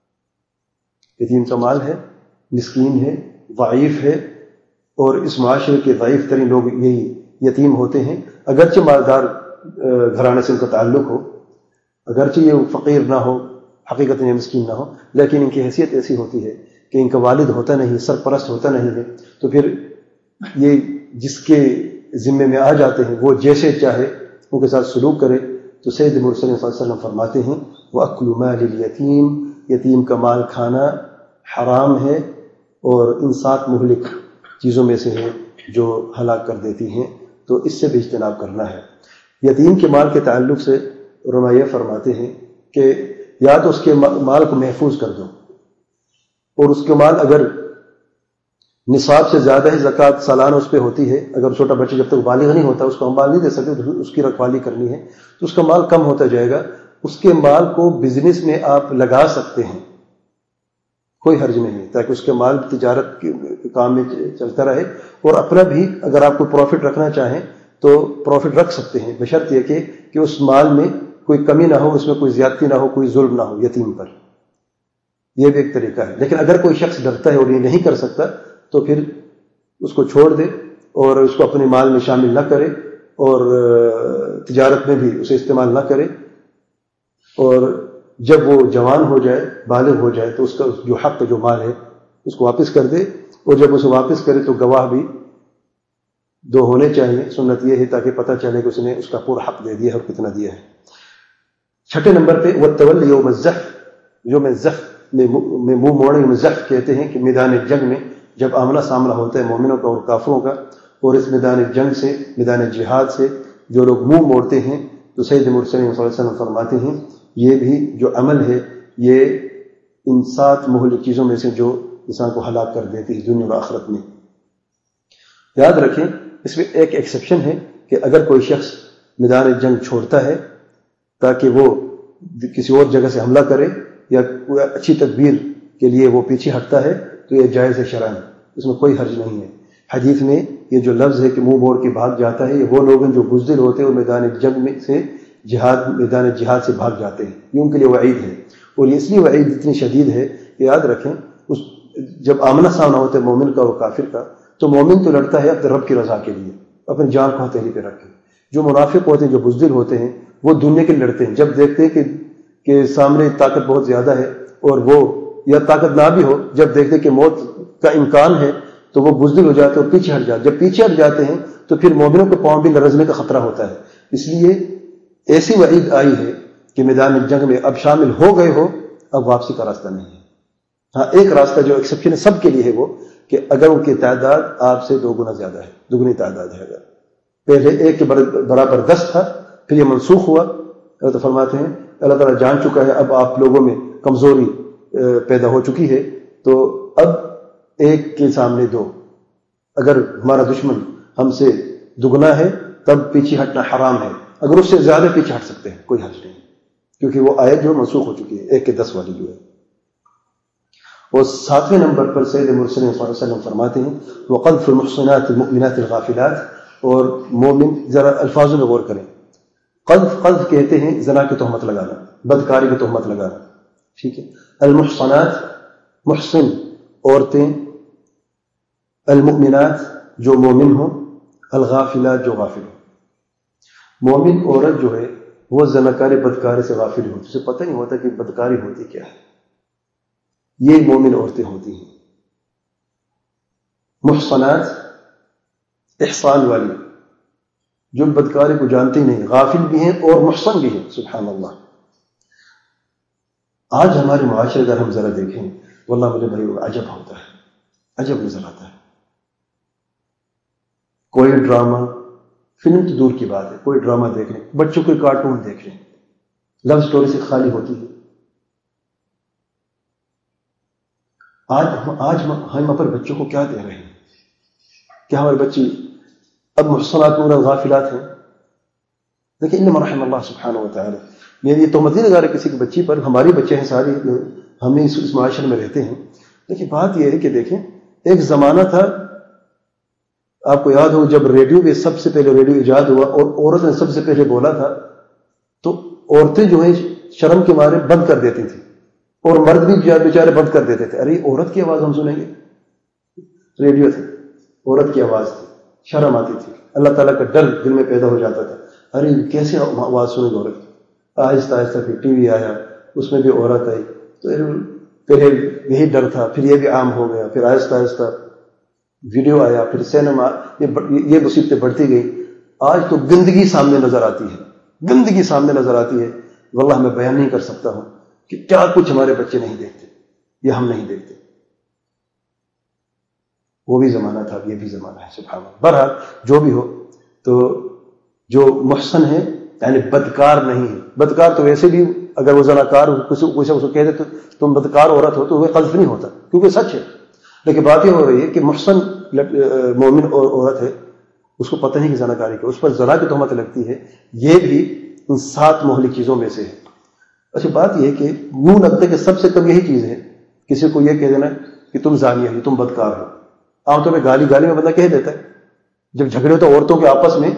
یتیم کا مال ہے، مسکین ہے، ضعیف ہے، اور اس معاشرے کے ضعیف ترین لوگ یہی یتیم ہوتے ہیں. اگرچہ مالدار گھرانے سے ان کا تعلق ہو، اگرچہ یہ فقیر نہ ہو، حقیقت میں مسکین نہ ہو، لیکن ان کی حیثیت ایسی ہوتی ہے کہ ان کا والد ہوتا نہیں، سرپرست ہوتا نہیں ہے، تو پھر یہ جس کے ذمے میں آ جاتے ہیں وہ جیسے چاہے ان کے ساتھ سلوک کرے. تو سید مرسلین صلی اللہ علیہ وسلم فرماتے ہیں وَأَكْلُ مَالِ الْيَتِيمِ، یتیم کا مال کھانا حرام ہے اور ان سات مہلک چیزوں میں سے ہے جو ہلاک کر دیتی ہیں. تو اس سے بھی اجتناب کرنا ہے. یتیم کے مال کے تعلق سے علماء یہ فرماتے ہیں کہ یا تو اس کے مال کو محفوظ کر دو، اور اس کے مال اگر نصاب سے زیادہ ہی زکوٰۃ سالانہ اس پہ ہوتی ہے، اگر چھوٹا بچہ جب تک بالغ نہیں ہوتا اس کو ہم مال نہیں دے سکتے، تو اس کی رکھوالی کرنی ہے، تو اس کا مال کم ہوتا جائے گا. اس کے مال کو بزنس میں آپ لگا سکتے ہیں، کوئی حرج نہیں، تاکہ اس کے مال تجارت کے کام میں چلتا رہے. اور اپنا بھی اگر آپ کو پروفٹ رکھنا چاہیں تو پروفٹ رکھ سکتے ہیں، بشرط یہ کہ کہ اس مال میں کوئی کمی نہ ہو، اس میں کوئی زیادتی نہ ہو، کوئی ظلم نہ ہو یتیم پر. یہ بھی ایک طریقہ ہے. لیکن اگر کوئی شخص ڈرتا ہے اور یہ نہیں کر سکتا تو پھر اس کو چھوڑ دے اور اس کو اپنے مال میں شامل نہ کرے اور تجارت میں بھی اسے استعمال نہ کرے. اور جب وہ جوان ہو جائے، بالغ ہو جائے، تو اس کا جو حق جو مال ہے اس کو واپس کر دے. اور جب اسے واپس کرے تو گواہ بھی دو ہونے چاہیے. سنت یہ ہے تاکہ پتہ چلے کہ اس نے اس کا پورا حق دے دیا ہے اور کتنا دیا ہے. چھٹے نمبر پہ وَالتَّوَلِّ یوم الزحف، یوم الزحف میں منہ موڑنے، یوم الزحف کہتے ہیں کہ میدان جنگ میں جب آمنا سامنا ہوتا ہے مومنوں کا اور کافروں کا، اور اس میدان جنگ سے، میدان جہاد سے جو لوگ منہ موڑتے ہیں، تو سید مرسلین صلی اللہ علیہ وسلم فرماتے ہیں یہ بھی جو عمل ہے یہ ان سات مہلک چیزوں میں سے جو انسان کو ہلاک کر دیتی ہے دنیا اور آخرت میں. یاد رکھیں اس میں ایک ایکسیپشن ہے کہ اگر کوئی شخص میدان جنگ چھوڑتا ہے تاکہ وہ کسی اور جگہ سے حملہ کرے یا کوئی اچھی تدبیر کے لیے وہ پیچھے ہٹتا ہے تو یہ جائز ہے شرعاً، اس میں کوئی حرج نہیں ہے. حدیث میں یہ جو لفظ ہے کہ منہ موڑ کے بھاگ جاتا ہے، یہ وہ لوگ ہیں جو بزدل ہوتے ہیں اور میدان جنگ میں سے جہاد میدان جہاد سے بھاگ جاتے ہیں، یہ ان کے لیے وعید ہے. اور یہ اس لیے وعید اتنی شدید ہے کہ یاد رکھیں اس جب آمنا سامنا ہوتا ہے مومن کا اور کافر کا تو مومن تو لڑتا ہے اپنے رب کی رضا کے لیے، اپنی جان کو ہتھیلی پہ رکھ کے. جو منافق ہوتے ہیں، جو بزدل ہوتے ہیں، وہ دنیا کے لیے لڑتے ہیں. جب دیکھتے ہیں کہ کہ سامنے طاقت بہت زیادہ ہے اور وہ یا طاقت نہ بھی ہو، جب دیکھتے ہیں کہ موت کا امکان ہے تو وہ بزدل ہو جاتے ہیں اور پیچھے ہٹ جاتے. جب پیچھے ہٹ جاتے ہیں تو پھر مومنوں کے پاؤں بھی لرزنے کا خطرہ ہوتا ہے. اس لیے ایسی وعید آئی ہے کہ میدان جنگ میں اب شامل ہو گئے ہو، اب واپسی کا راستہ نہیں ہے. ہاں ایک راستہ جو ایکسیپشن ہے سب کے لیے ہے، وہ کہ اگر ان کی تعداد آپ سے دو گنا زیادہ ہے، دگنی تعداد ہے. اگر پہلے ایک کے برابر دس تھا، پھر یہ منسوخ ہوا. تو فرماتے ہیں اللہ تعالیٰ جان چکا ہے اب آپ لوگوں میں کمزوری پیدا ہو چکی ہے، تو اب ایک کے سامنے دو. اگر ہمارا دشمن ہم سے دگنا ہے تب پیچھے ہٹنا حرام ہے، اگر اس سے زیادہ پیچھے ہٹ سکتے ہیں کوئی حرج نہیں، کیونکہ وہ آیت جو منسوخ ہو چکی ہے ایک کے دس والی جو ہے. اور ساتویں نمبر پر سید مرسلین صلی اللہ علیہ وسلم فرماتے ہیں وقذف المحصنات المؤمنات الغافلات. اور مومن ذرا الفاظوں میں غور کریں. قذف قذف کہتے ہیں زنا کی تہمت لگانا، بدکاری کی تہمت لگانا. ٹھیک ہے. المحصنات محسن عورتیں، المؤمنات جو مومن ہوں، الغافلات جو غافل ہوں. مومن عورت جو ہے وہ زناکاری بدکاری سے غافل ہوتی، اسے پتہ نہیں ہوتا کہ بدکاری ہوتی کیا ہے. یہ مومن عورتیں ہوتی ہیں. محصنات احسان والی، جو بدکاری کو جانتی نہیں، غافل بھی ہیں اور محسن بھی ہیں. سبحان اللہ. آج ہمارے معاشرے اگر ہم ذرا دیکھیں واللہ مجھے بھائی عجب ہوتا ہے، عجب نظر آتا ہے. کوئی ڈرامہ، فلم تو دور کی بات ہے، کوئی ڈرامہ دیکھ لیں، بچوں کے کارٹون دیکھ لیں، لو سٹوری سے خالی ہوتی ہے. آج آج ہم اپنے بچوں کو کیا دے رہے ہیں؟ کیا ہمارے بچے اب محصنات اور غافلات ہیں؟ لیکن انما رحم اللہ سبحانہ وتعالی. میں یہ تہمت نہیں لگا رہا کسی کی بچی پر، ہماری بچے ہیں ساری، ہم اس اس معاشرے میں رہتے ہیں. لیکن بات یہ ہے کہ دیکھیں ایک زمانہ تھا، آپ کو یاد ہو جب ریڈیو میں سب سے پہلے ریڈیو ایجاد ہوا اور عورت نے سب سے پہلے بولا تھا، تو عورتیں جو ہیں شرم کے مارے بند کر دیتی تھیں اور مرد بھی بیچارے بند کر دیتے تھے. ارے عورت کی آواز ہم سنیں گے؟ ریڈیو تھا، عورت کی آواز تھی، شرم آتی تھی، اللہ تعالیٰ کا ڈر دل میں پیدا ہو جاتا تھا. ارے کیسے آواز سنے گی عورت کی؟ آہستہ آہستہ پھر ٹی وی آیا، اس میں بھی عورت آئی، تو پہلے یہی ڈر تھا، پھر یہ بھی عام ہو گیا، پھر آہستہ آہستہ ویڈیو آیا، پھر سینما، یہ مصیبتیں بڑھتی گئی. آج تو گندگی سامنے نظر آتی ہے، گندگی سامنے نظر آتی ہے. واللہ میں بیان نہیں کر سکتا ہوں کہ کیا کچھ ہمارے بچے نہیں دیکھتے یا ہم نہیں دیکھتے. وہ بھی زمانہ تھا، یہ بھی زمانہ ہے. سبحان اللہ. بہرحال جو بھی ہو، تو جو محسن ہے یعنی بدکار نہیں ہے. بدکار تو ویسے بھی اگر وہ زناکار کسی کو کہہ دے تو تم بدکار عورت ہو تو وہ قذف نہیں ہوتا، کیونکہ سچ ہے. لیکن بات یہ ہو رہی ہے کہ محسن مومن عورت ہے، اس کو پتہ نہیں کہ زناکاری کا، اس پر زنا کی تہمت لگتی ہے. یہ بھی ان سات مہلک چیزوں میں سے ہے. اچھا بات یہ ہے کہ یوں لگتا ہے کہ سب سے کم یہی چیز ہے کسی کو یہ کہہ دینا کہ تم زانیہ ہو، تم بدکار ہو. عام طور پہ گالی گالی میں بندہ کہہ دیتا ہے. جب جھگڑے ہوتے عورتوں کے آپس میں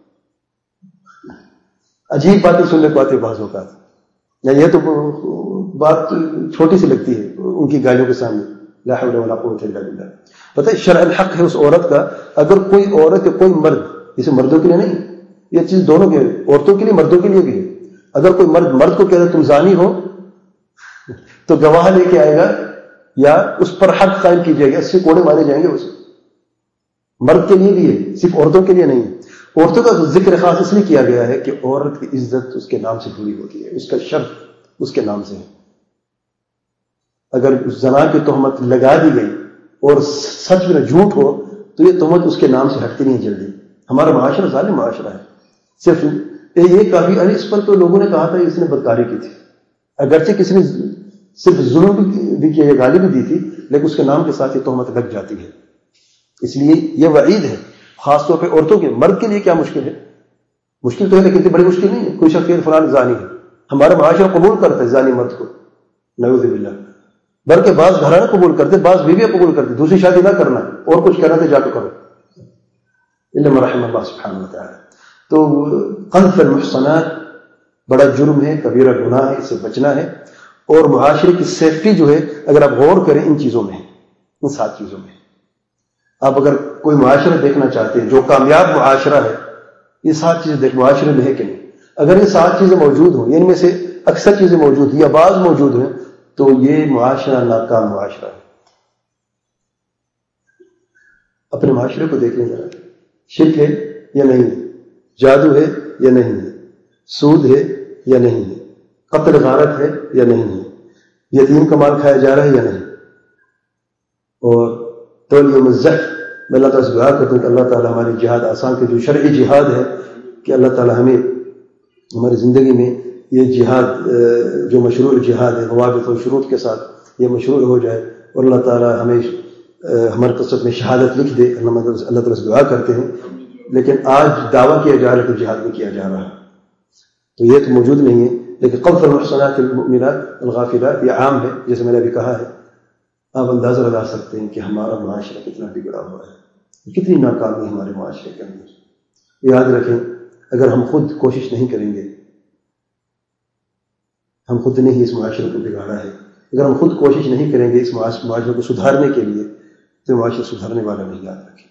عجیب باتیں سننے کو آتی ہے بعض اوقات. یعنی یہ تو بات چھوٹی سی لگتی ہے ان کی گالیوں کے سامنے. لا حول ولا قوت الا باللہ. پتہ ہے شرع الحق ہے اس عورت کا. اگر کوئی عورت یا کوئی مرد، اسے مردوں کے لیے نہیں، یہ چیز دونوں کے، عورتوں کے لیے مردوں کے لیے بھی ہے. اگر کوئی مرد مرد کو کہے تم زانی ہو تو گواہ لے کے آئے گا یا اس پر حد قائم کی جائے گی، اس سے کوڑے مارے جائیں گے. اسے مرد کے لیے بھی ہے، صرف عورتوں کے لیے نہیں. عورتوں کا ذکر خاص اس لیے کیا گیا ہے کہ عورت کی عزت اس کے نام سے جڑی ہوتی ہے، اس کا شرف اس کے نام سے ہے. اگر زنا کی تہمت لگا دی گئی اور سچ میں جھوٹ ہو تو یہ تہمت اس کے نام سے ہٹتی نہیں جلدی. ہمارا معاشرہ ظالم معاشرہ ہے. صرف یہ کافی، ارے اس پر تو لوگوں نے کہا تھا اس نے بدکاری کی تھی، اگرچہ کسی نے صرف ظلم بھی کیا، یہ گالی بھی دی تھی، لیکن اس کے نام کے ساتھ یہ تہمت لگ جاتی ہے. اس لیے یہ وعید ہے خاص طور پہ عورتوں کے. مرد کے لیے کیا مشکل ہے؟ مشکل تو ہے لیکن بڑی مشکل نہیں ہے. کوئی شخص فلان زانی ہے، ہمارا معاشرہ قبول کرتا ہے زانی مرد کو، نعوذ باللہ. بلکہ بعض گھرانے قبول کرتے، بعض بیویاں قبول کرتے. دوسری شادی نہ کرنا اور کچھ کرنا تو جا کے کرو، الا من رحم اللہ سبحانہ وتعالی. تو قذف المحصنات بڑا جرم ہے، کبیرہ گناہ ہے، اس سے بچنا ہے. اور معاشرے کی سیفٹی جو ہے اگر آپ غور کریں ان چیزوں میں، ان سات چیزوں میں. آپ اگر کوئی معاشرہ دیکھنا چاہتے ہیں جو کامیاب معاشرہ ہے، یہ سات چیزیں دیکھ معاشرے میں ہے کہ نہیں. اگر یہ سات چیزیں موجود ہوں، ان میں سے اکثر چیزیں موجود ہیں یا بعض موجود ہیں، تو یہ معاشرہ ناکام معاشرہ ہے. اپنے معاشرے کو دیکھ لیں ذرا، شرک ہے یا نہیں ہے، جادو ہے یا نہیں ہے، سود ہے یا نہیں ہے، قتل غارت ہے یا نہیں ہے، یتیم کا مال کھایا جا رہا ہے یا نہیں. اور تولیہ مزح میں اللہ تعالیٰ سے دعا کرتا ہوں کہ اللہ تعالیٰ ہماری جہاد آسان کے جو شرعی جہاد ہے کہ اللہ تعالیٰ ہمیں ہماری زندگی میں یہ جہاد جو مشروع جہاد ہے ضوابط و شروط کے ساتھ یہ مشروع ہو جائے. اور اللہ تعالیٰ ہمیں ہمارے قسمت میں شہادت لکھ دے. اللہ تعالیٰ سے دعا کرتے ہیں. لیکن آج دعویٰ کیا جا رہا ہے تو جہاد نہیں کیا جا رہا، تو یہ تو موجود نہیں ہے. لیکن قذف المحصنات المؤمنات الغافلات یہ عام ہے، جیسے میں نے ابھی کہا ہے. آپ اندازہ لگا سکتے ہیں کہ ہمارا معاشرہ کتنا بگڑا ہوا ہے، کتنی ناکامی ہمارے معاشرے کے اندر. یاد رکھیں اگر ہم خود کوشش نہیں کریں گے، ہم خود نے ہی اس معاشرے کو بگاڑا ہے. اگر ہم خود کوشش نہیں کریں گے اس معاشرے کو سدھارنے کے لیے تو معاشرہ سدھارنے والا نہیں. یاد رکھیں.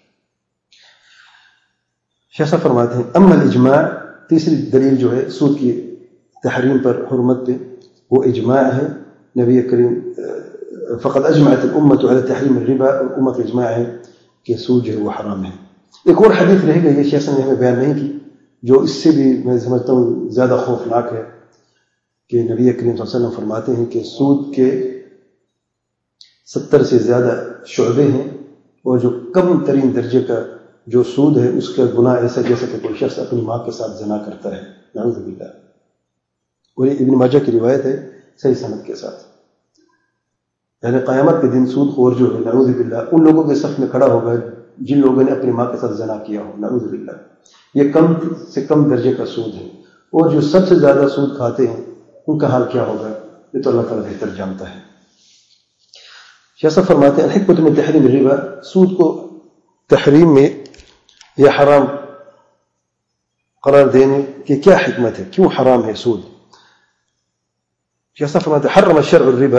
شیخ صاحب فرماتے ہیں اما الاجماع، تیسری دلیل جو ہے سود کی تحریم پر، حرمت پہ، وہ اجماع ہے. نبی کریم فقط اجمعت الامت علی تحریم الربا، اور امت اجماع ہے کہ سود جو ہے وہ حرام ہے. ایک اور حدیث رہ گئی ہے شیخ صاحب نے ہمیں بیان نہیں کی، جو اس سے بھی میں سمجھتا ہوں زیادہ خوفناک ہے، کہ نبی کریم صلی اللہ علیہ وسلم فرماتے ہیں کہ سود کے ستر سے زیادہ شعبے ہیں، اور جو کم ترین درجے کا جو سود ہے اس کا گناہ ایسا جیسا کہ کوئی شخص اپنی ماں کے ساتھ زنا کرتا ہے. نعوذ باللہ. اور یہ ابن ماجہ کی روایت ہے صحیح سند کے ساتھ. یعنی قیامت کے دن سود خور جو ہے نعوذ باللہ ان لوگوں کے صف میں کھڑا ہوگا جن لوگوں نے اپنی ماں کے ساتھ زنا کیا ہو. نعوذ باللہ. یہ کم سے کم درجے کا سود ہے. اور جو سب سے زیادہ سود کھاتے ہیں ان کا حال کیا ہوگا یہ تو اللہ تعالیٰ بہتر جانتا ہے. شیخ صاحب فرماتے ہیں الحکمۃ من تحریم الربا، سود کو تحریم میں یا حرام قرار دینے کی کیا حکمت ہے، کیوں حرام ہے سود. شیخ صاحب فرماتے ہیں حرم الشرع الربا،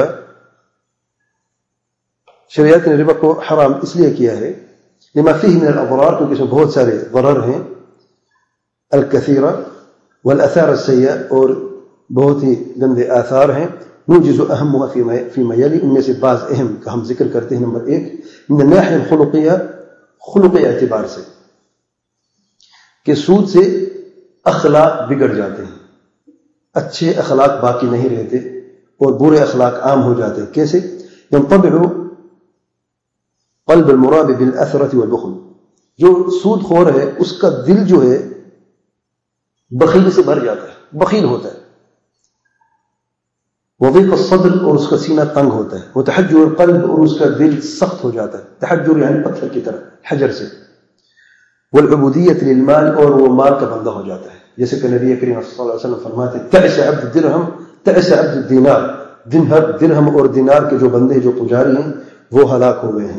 شریعت نے ربا کو حرام اس لیے کیا ہے لما فيه من الاضرار، کیونکہ اس میں بہت سارے ضرر ہیں، الکثیرہ والاثار السیئہ، اور بہت ہی گندے آثار ہیں. نوجز اہمها فيما يلي، ان میں سے بعض اہم کا ہم ذکر کرتے ہیں. نمبر ایک من الناحیہ الخلقیہ، خلقی اعتبار سے، کہ سود سے اخلاق بگڑ جاتے ہیں، اچھے اخلاق باقی نہیں رہتے اور برے اخلاق عام ہو جاتے ہیں. کیسے؟ ينطبع قلب المراب بالاثرة والبخل، جو سود خور ہے اس کا دل جو ہے بخیل سے بھر جاتا ہے، بخیل ہوتا ہے. وضيق الصدر، اور اس کا سینہ تنگ ہوتا ہے. وتحجر القلب، اور اس کا دل سخت ہو جاتا ہے. تحجر یعنی پتھر کی طرح، حجر سے. والعبودیت للمال، اور وہ مال کا بندہ ہو جاتا ہے. جیسے کہ نبی کریم صلی اللہ علیہ وسلم فرماتے ہیں تعس عبد الدرہم تعس عبد الدینار، درہم اور دینار کے جو بندے جو پجاری ہیں وہ ہلاک ہو گئے ہیں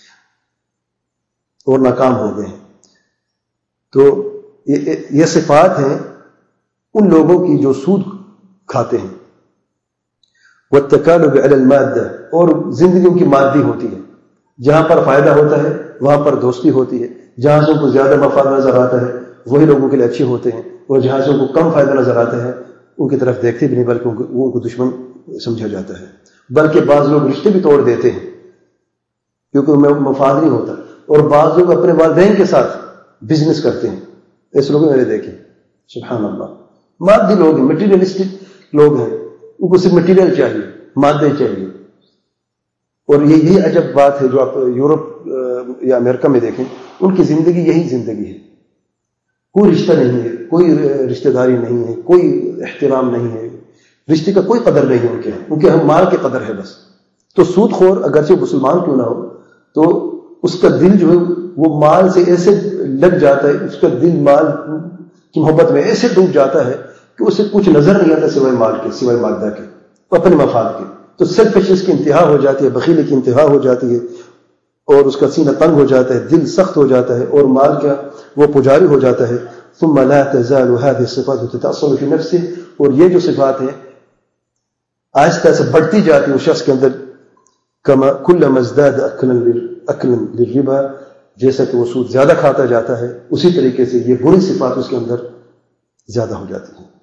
اور ناکام ہو گئے ہیں. تو یہ صفات ہیں ان لوگوں کی جو سود کھاتے ہیں. والتکالب علی المادہ، اور زندگی ان کی مادی ہوتی ہے، جہاں پر فائدہ ہوتا ہے وہاں پر دوستی ہوتی ہے. جہاں سے ان کو زیادہ مفاد نظر آتا ہے وہی لوگوں کے لیے اچھے ہوتے ہیں، اور جہاں سے ان کو کم فائدہ نظر آتا ہے ان کی طرف دیکھتے بھی نہیں، بلکہ وہ ان کو دشمن سمجھا جاتا ہے. بلکہ بعض لوگ رشتے بھی توڑ دیتے ہیں کیونکہ ان میں مفاد نہیں ہوتا. اور بعض لوگ اپنے والدین کے ساتھ بزنس کرتے ہیں. ایسے لوگ میں نے دیکھے سبحان اللہ، مادی لوگ ہیں، مٹیریلسٹک لوگ ہیں، ان کو صرف مٹیریل چاہیے، مادے چاہیے. اور یہ یہی عجب بات ہے جو آپ یورپ یا امریکہ میں دیکھیں، ان کی زندگی یہی زندگی ہے. کوئی رشتہ نہیں ہے، کوئی رشتہ داری نہیں ہے، کوئی احترام نہیں ہے، رشتے کا کوئی قدر نہیں ہے ان کے ان کے ہم مال کے قدر ہے بس. تو سود خور اگرچہ مسلمان کیوں نہ ہو تو اس کا دل جو ہے وہ مال سے ایسے لگ جاتا ہے، اس کا دل مال کی محبت میں ایسے ڈوب جاتا ہے کہ اسے کچھ نظر نہیں آتا سوائے مال کے، سوائے مادہ کے، اپنے مفاد کے. تو سیلفشنس کی انتہا ہو جاتی ہے، بخیلی کی انتہا ہو جاتی ہے، اور اس کا سینہ تنگ ہو جاتا ہے، دل سخت ہو جاتا ہے، اور مال کا وہ پجاری ہو جاتا ہے. ثم لا تزال هذه الصفات تتأصل في نفسه, اور یہ جو صفات ہیں آہستہ سے بڑھتی جاتی ہیں اس شخص کے اندر, کما كلما ازداد اکلا للربا, جیسا کہ وہ سود زیادہ کھاتا جاتا ہے اسی طریقے سے یہ بری صفات اس کے اندر زیادہ ہو جاتی ہیں.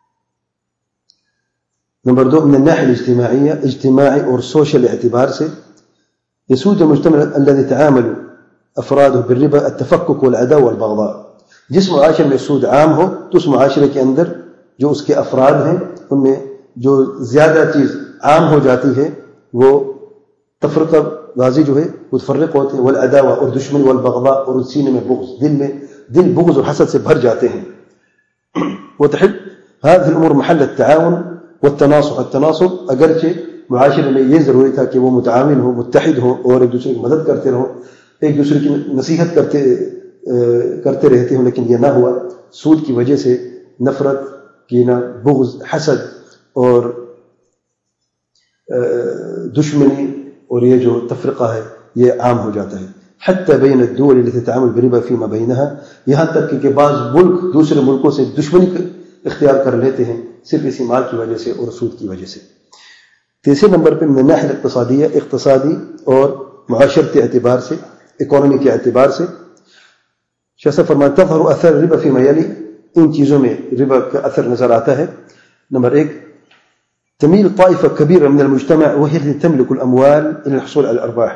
نمبر دو, من الناحية الاجتماعية, اجتماعی اور سوشل اعتبار سے, يسود المجتمع الذي تعامل افراده بالربا التفكك والعداوة والبغضاء. جس معاشرے میں سود عام ہو تو اس معاشرے کے اندر جو اس کے افراد ہیں ان میں جو زیادہ چیز عام ہو جاتی ہے وہ تفرقہ بازی جو ہے متفرق ہوتے ہیں, والعداوہ اور دشمنی, والبغضاء اور سینے میں بغض, دل میں دل بغض اور حسد سے بھر جاتے ہیں. وتحل هذه الامور محل التعاون والتناصح. التناصح اگرچہ معاشرے میں یہ ضروری تھا کہ وہ متعاون ہو, متحد ہو اور ایک دوسرے کی مدد کرتے رہو, ایک دوسرے کی نصیحت کرتے کرتے رہتے ہوں, لیکن یہ نہ ہوا. سود کی وجہ سے نفرت, کینہ, بغض, حسد اور دشمنی اور یہ جو تفرقہ ہے یہ عام ہو جاتا ہے. حتى بين الدول التي تتعامل بالربا فيما بينها, یہاں تک کہ بعض ملک دوسرے ملکوں سے دشمنی اختیار کر لیتے ہیں صرف اسی مال کی وجہ سے اور سود کی وجہ سے. تیسرے نمبر پہ من الناحیہ الاقتصادیہ, اقتصادی اور معاشرتی اعتبار سے, اکانومی کے اعتبار سے, شیخ صاحب فرماتے ہیں تظہر اثر الربا فيما يلي, ان چیزوں میں ربا کا اثر نظر آتا ہے. نمبر ایک, تمیل طائفہ کبیرہ من المجتمع وهي التي تملك الاموال الى الحصول على الارباح.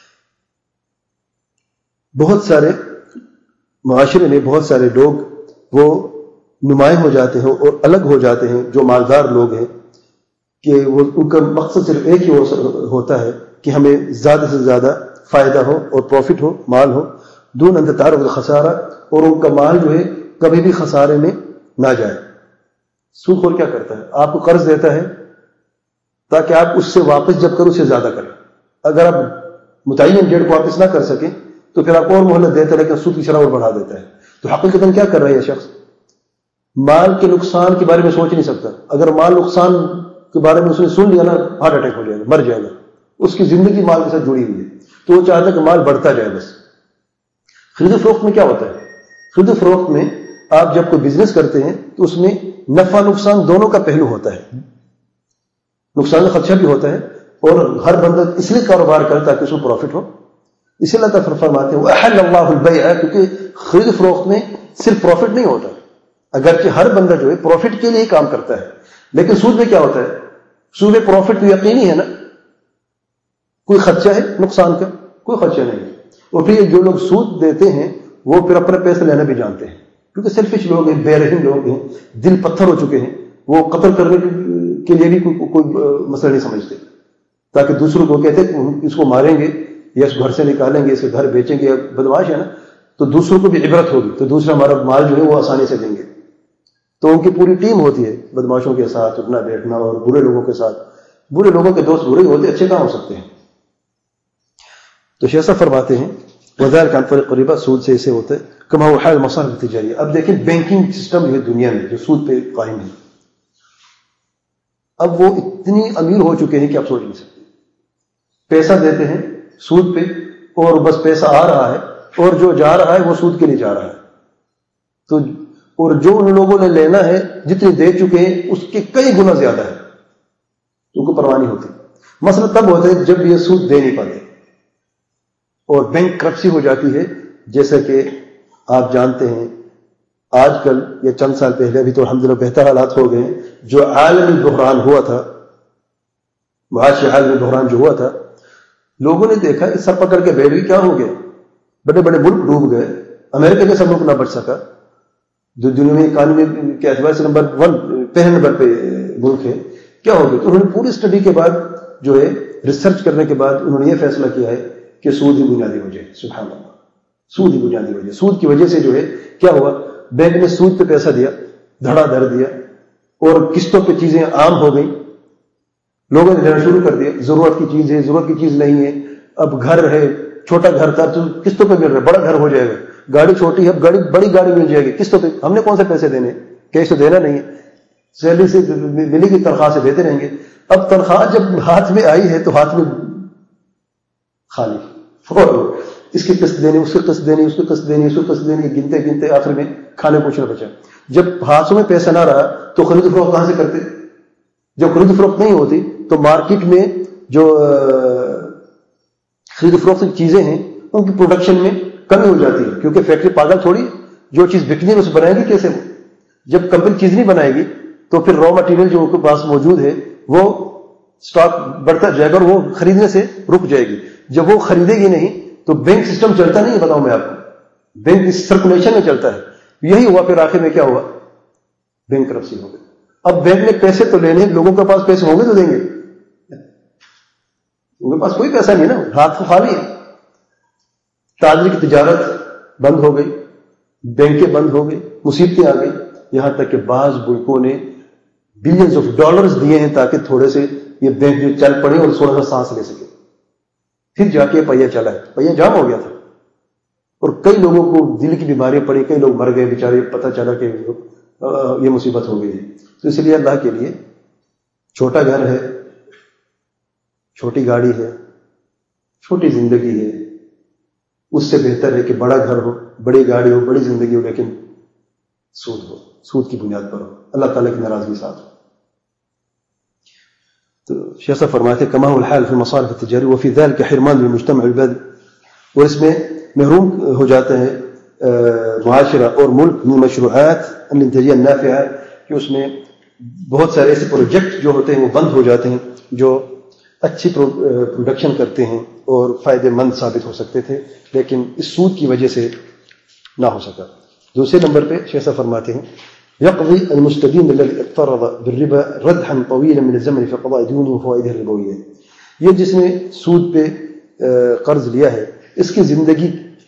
بہت سارے معاشرے میں بہت سارے لوگ وہ نمایاں ہو جاتے ہیں اور الگ ہو جاتے ہیں جو مالدار لوگ ہیں کہ وہ ان کا مقصد صرف ایک ہی ہوتا ہے کہ ہمیں زیادہ سے زیادہ فائدہ ہو اور پروفٹ ہو, مال ہو, دون ان تعرض الخسارہ, اور ان کا مال جو ہے کبھی بھی خسارے میں نہ جائے. سود خور کیا کرتا ہے, آپ کو قرض دیتا ہے تاکہ آپ اس سے واپس جب کرو اسے زیادہ کریں. اگر آپ متعین ڈیٹ کو واپس نہ کر سکیں تو پھر آپ اور مہلت دیتا ہے لیکن سود کی شرح اور بڑھا دیتا ہے. تو حقیقتاً کیا کر رہا ہے یہ شخص, مال کے نقصان کے بارے میں سوچ نہیں سکتا. اگر مال نقصان کے بارے میں اس نے سن لیا نا, ہارٹ اٹیک ہو جائے گا, مر جائے گا. اس کی زندگی مال کے ساتھ جڑی ہوئی ہے, تو وہ چاہتا ہے کہ مال بڑھتا جائے بس. خرید و فروخت میں کیا ہوتا ہے, خرید و فروخت میں آپ جب کوئی بزنس کرتے ہیں تو اس میں نفع نقصان دونوں کا پہلو ہوتا ہے. نقصان کا خدشہ بھی ہوتا ہے اور ہر بندہ اس لیے کاروبار کرتا ہے کہ اس کو پروفٹ ہو. اسی اللہ تعالیٰ فرماتے ہیں وَأَحَلَّ اللَّهُ الْبَيْعَ, کیونکہ خرید و فروخت میں صرف پروفٹ نہیں ہوتا, اگرچہ ہر بندہ جو ہے پروفٹ کے لیے کام کرتا ہے, لیکن سود میں کیا ہوتا ہے, سود میں پروفٹ تو یقینی ہے نا, کوئی خدشہ ہے نقصان کا, کوئی خدشہ نہیں. اور پھر جو لوگ سود دیتے ہیں وہ پھر اپنے پیسے لینا بھی جانتے ہیں, کیونکہ سیلفش لوگ ہیں, بے رحم لوگ ہیں, دل پتھر ہو چکے ہیں, وہ قتل کرنے کے لیے بھی کوئی, کوئی مسئلہ نہیں سمجھتے, تاکہ دوسروں کو کہتے ہیں کہ اس کو ماریں گے یا اس گھر سے نکالیں گے, اس کے گھر بیچیں گے, یا بدماش ہے نا, تو دوسروں کو بھی عبرت ہوگی, تو دوسرا ہمارا مال جو ہے وہ آسانی سے دیں گے. تو ان کی پوری ٹیم ہوتی ہے بدماشوں کے ساتھ اٹھنا بیٹھنا, اور برے لوگوں کے ساتھ. برے لوگوں کے دوست برے ہوتے, اچھے کہاں ہو سکتے ہیں. تو شیخ صاحب فرماتے ہیں وذلك عن طریق الربا, سود سے اسے ہوتا ہے كما هو حال المصارف التجاريه. اب دیکھیں بینکنگ سسٹم جو ہے دنیا میں جو سود پہ قائم ہے, اب وہ اتنی امیر ہو چکے ہیں کہ آپ سوچ نہیں سکتے. پیسہ دیتے ہیں سود پہ اور بس پیسہ آ رہا ہے, اور جو جا رہا ہے وہ سود کے لیے جا رہا ہے. تو اور جو ان لوگوں نے لینا ہے جتنے دے چکے ہیں اس کے کئی گنا زیادہ ہے, تو ان کو پرواہ نہیں ہوتی. مسئلہ تب ہوتا ہے جب یہ سود دے نہیں پاتے اور بینک کرپسی ہو جاتی ہے. جیسا کہ آپ جانتے ہیں آج کل یا چند سال پہلے, ابھی تو الحمدللہ بہتر حالات ہو گئے, جو عالمی بحران ہوا تھا, معاشی عالمی بحران جو ہوا تھا, لوگوں نے دیکھا کہ سر پکڑ کے بیٹھ گئی, کیا ہو گیا, بڑے بڑے ملک ڈوب گئے, امریکہ جیسا ملک نہ بچ سکا, جو دنیا میں اکانومی کے اعتبار سے نمبر ون پہلے نمبر پہ ملک ہے, کیا ہو گیا. تو انہوں نے پوری اسٹڈی کے بعد جو ہے ریسرچ کرنے کے بعد انہوں نے یہ فیصلہ کیا ہے کہ سود ہی بنیادی وجہ ہے. سبحان اللہ, سود ہی بنیادی وجہ. سود کی وجہ سے جو ہے کیا ہوا, بینک نے سود پہ پیسہ دیا, دھڑا دھڑ دیا, اور قسطوں پہ چیزیں عام ہو گئیں, لوگوں نے لینا شروع کر دیا. ضرورت کی چیز ہے, ضرورت کی چیز نہیں ہے. اب گھر ہے, چھوٹا گھر تھا تو قسطوں پہ مل رہا ہے, بڑا گھر ہو جائے گا. گاڑی چھوٹی ہے, اب گاڑی بڑی گاڑی مل جائے گی قسطوں پہ. ہم نے کون سے پیسے دینے, کیش تو دینا نہیں ہے, سیلری سے ملی کی تنخواہ سے دیتے رہیں گے. اب تنخواہ جب ہاتھ میں آئی ہے تو ہاتھ میں خالی, اس کی قسط دینی, اس کی قسط دینی, اس کی قسط دینی, اس کی قسط دینی, گنتے گنتے آخر میں کھانے کو کچھ نہ بچا. جب ہاتھوں میں پیسہ نہ رہا تو خرید و فروخت کہاں سے کرتے؟ جب خرید و فروخت نہیں ہوتی تو مارکیٹ میں جو خرید و فروخت کی چیزیں ہیں ان کی پروڈکشن میں کمی ہو جاتی ہے, کیونکہ فیکٹری پاگل تھوڑی جو چیز بکنی ہے اسے بنائے گی کیسے؟ جب کمپنی چیز نہیں بنائے گی تو پھر را مٹیریل جو ان کے پاس موجود ہے وہ اسٹاک بڑھتا جائے گا اور وہ خریدنے سے رک جائے گی. جب وہ خریدے گی نہیں تو بینک سسٹم چلتا نہیں ہے, بتاؤں میں آپ کو, بینک اس سرکولیشن میں چلتا ہے. یہی ہوا, پھر آخر میں کیا ہوا؟ بینک کرپسی ہو گئی. اب بینک نے پیسے تو لینے, لوگوں کے پاس پیسے ہوں گے تو دیں گے, ان کے پاس کوئی پیسہ نہیں نا, ہاتھ کو خالی ہے. تاجر کی تجارت بند ہو گئی, بینکیں بند ہو گئی, مصیبتیں آ گئی, یہاں تک کہ بعض ملکوں نے بلینز آف ڈالرز دیے ہیں تاکہ تھوڑے سے یہ بینک جو چل پڑے اور تھوڑا سا سانس لے سکے. پھر جا کے پہیہ چلا ہے, پہیہ جام ہو گیا تھا اور کئی لوگوں کو دل کی بیماریاں پڑی, کئی لوگ مر گئے بیچارے, پتہ چلا کہ یہ مصیبت ہو گئی ہے. تو اس لیے اللہ کے لیے چھوٹا گھر ہے, چھوٹی گاڑی ہے, چھوٹی زندگی ہے, اس سے بہتر ہے کہ بڑا گھر ہو, بڑی گاڑی ہو, بڑی زندگی ہو, لیکن سود ہو, سود کی بنیاد پر ہو, اللہ تعالیٰ کی ناراضگی ساتھ ہو. تو شیخ صاحب فرماتے کما هو الحال في المصالح التجارية وفي ذلك حرمان للمجتمع البلد, اور اس میں محروم ہو جاتے ہیں معاشرہ اور ملک من مشروعات الانتاجیہ النافعہ, کہ اس میں بہت سارے ایسے پروجیکٹ جو ہوتے ہیں وہ بند ہو جاتے ہیں جو اچھی پروڈکشن کرتے ہیں اور فائدے مند ثابت ہو سکتے تھے, لیکن اس سود کی وجہ سے نہ ہو سکا. دوسرے نمبر پہ شیخ صاحب فرماتے ہیں يقضي المستدين الذي اقترض بالربا ردحا طويلا من الزمن في قضاء ديونه وفوائده الربويه. یہ جس نے سود پہ قرض لیا ہے اس کی زندگی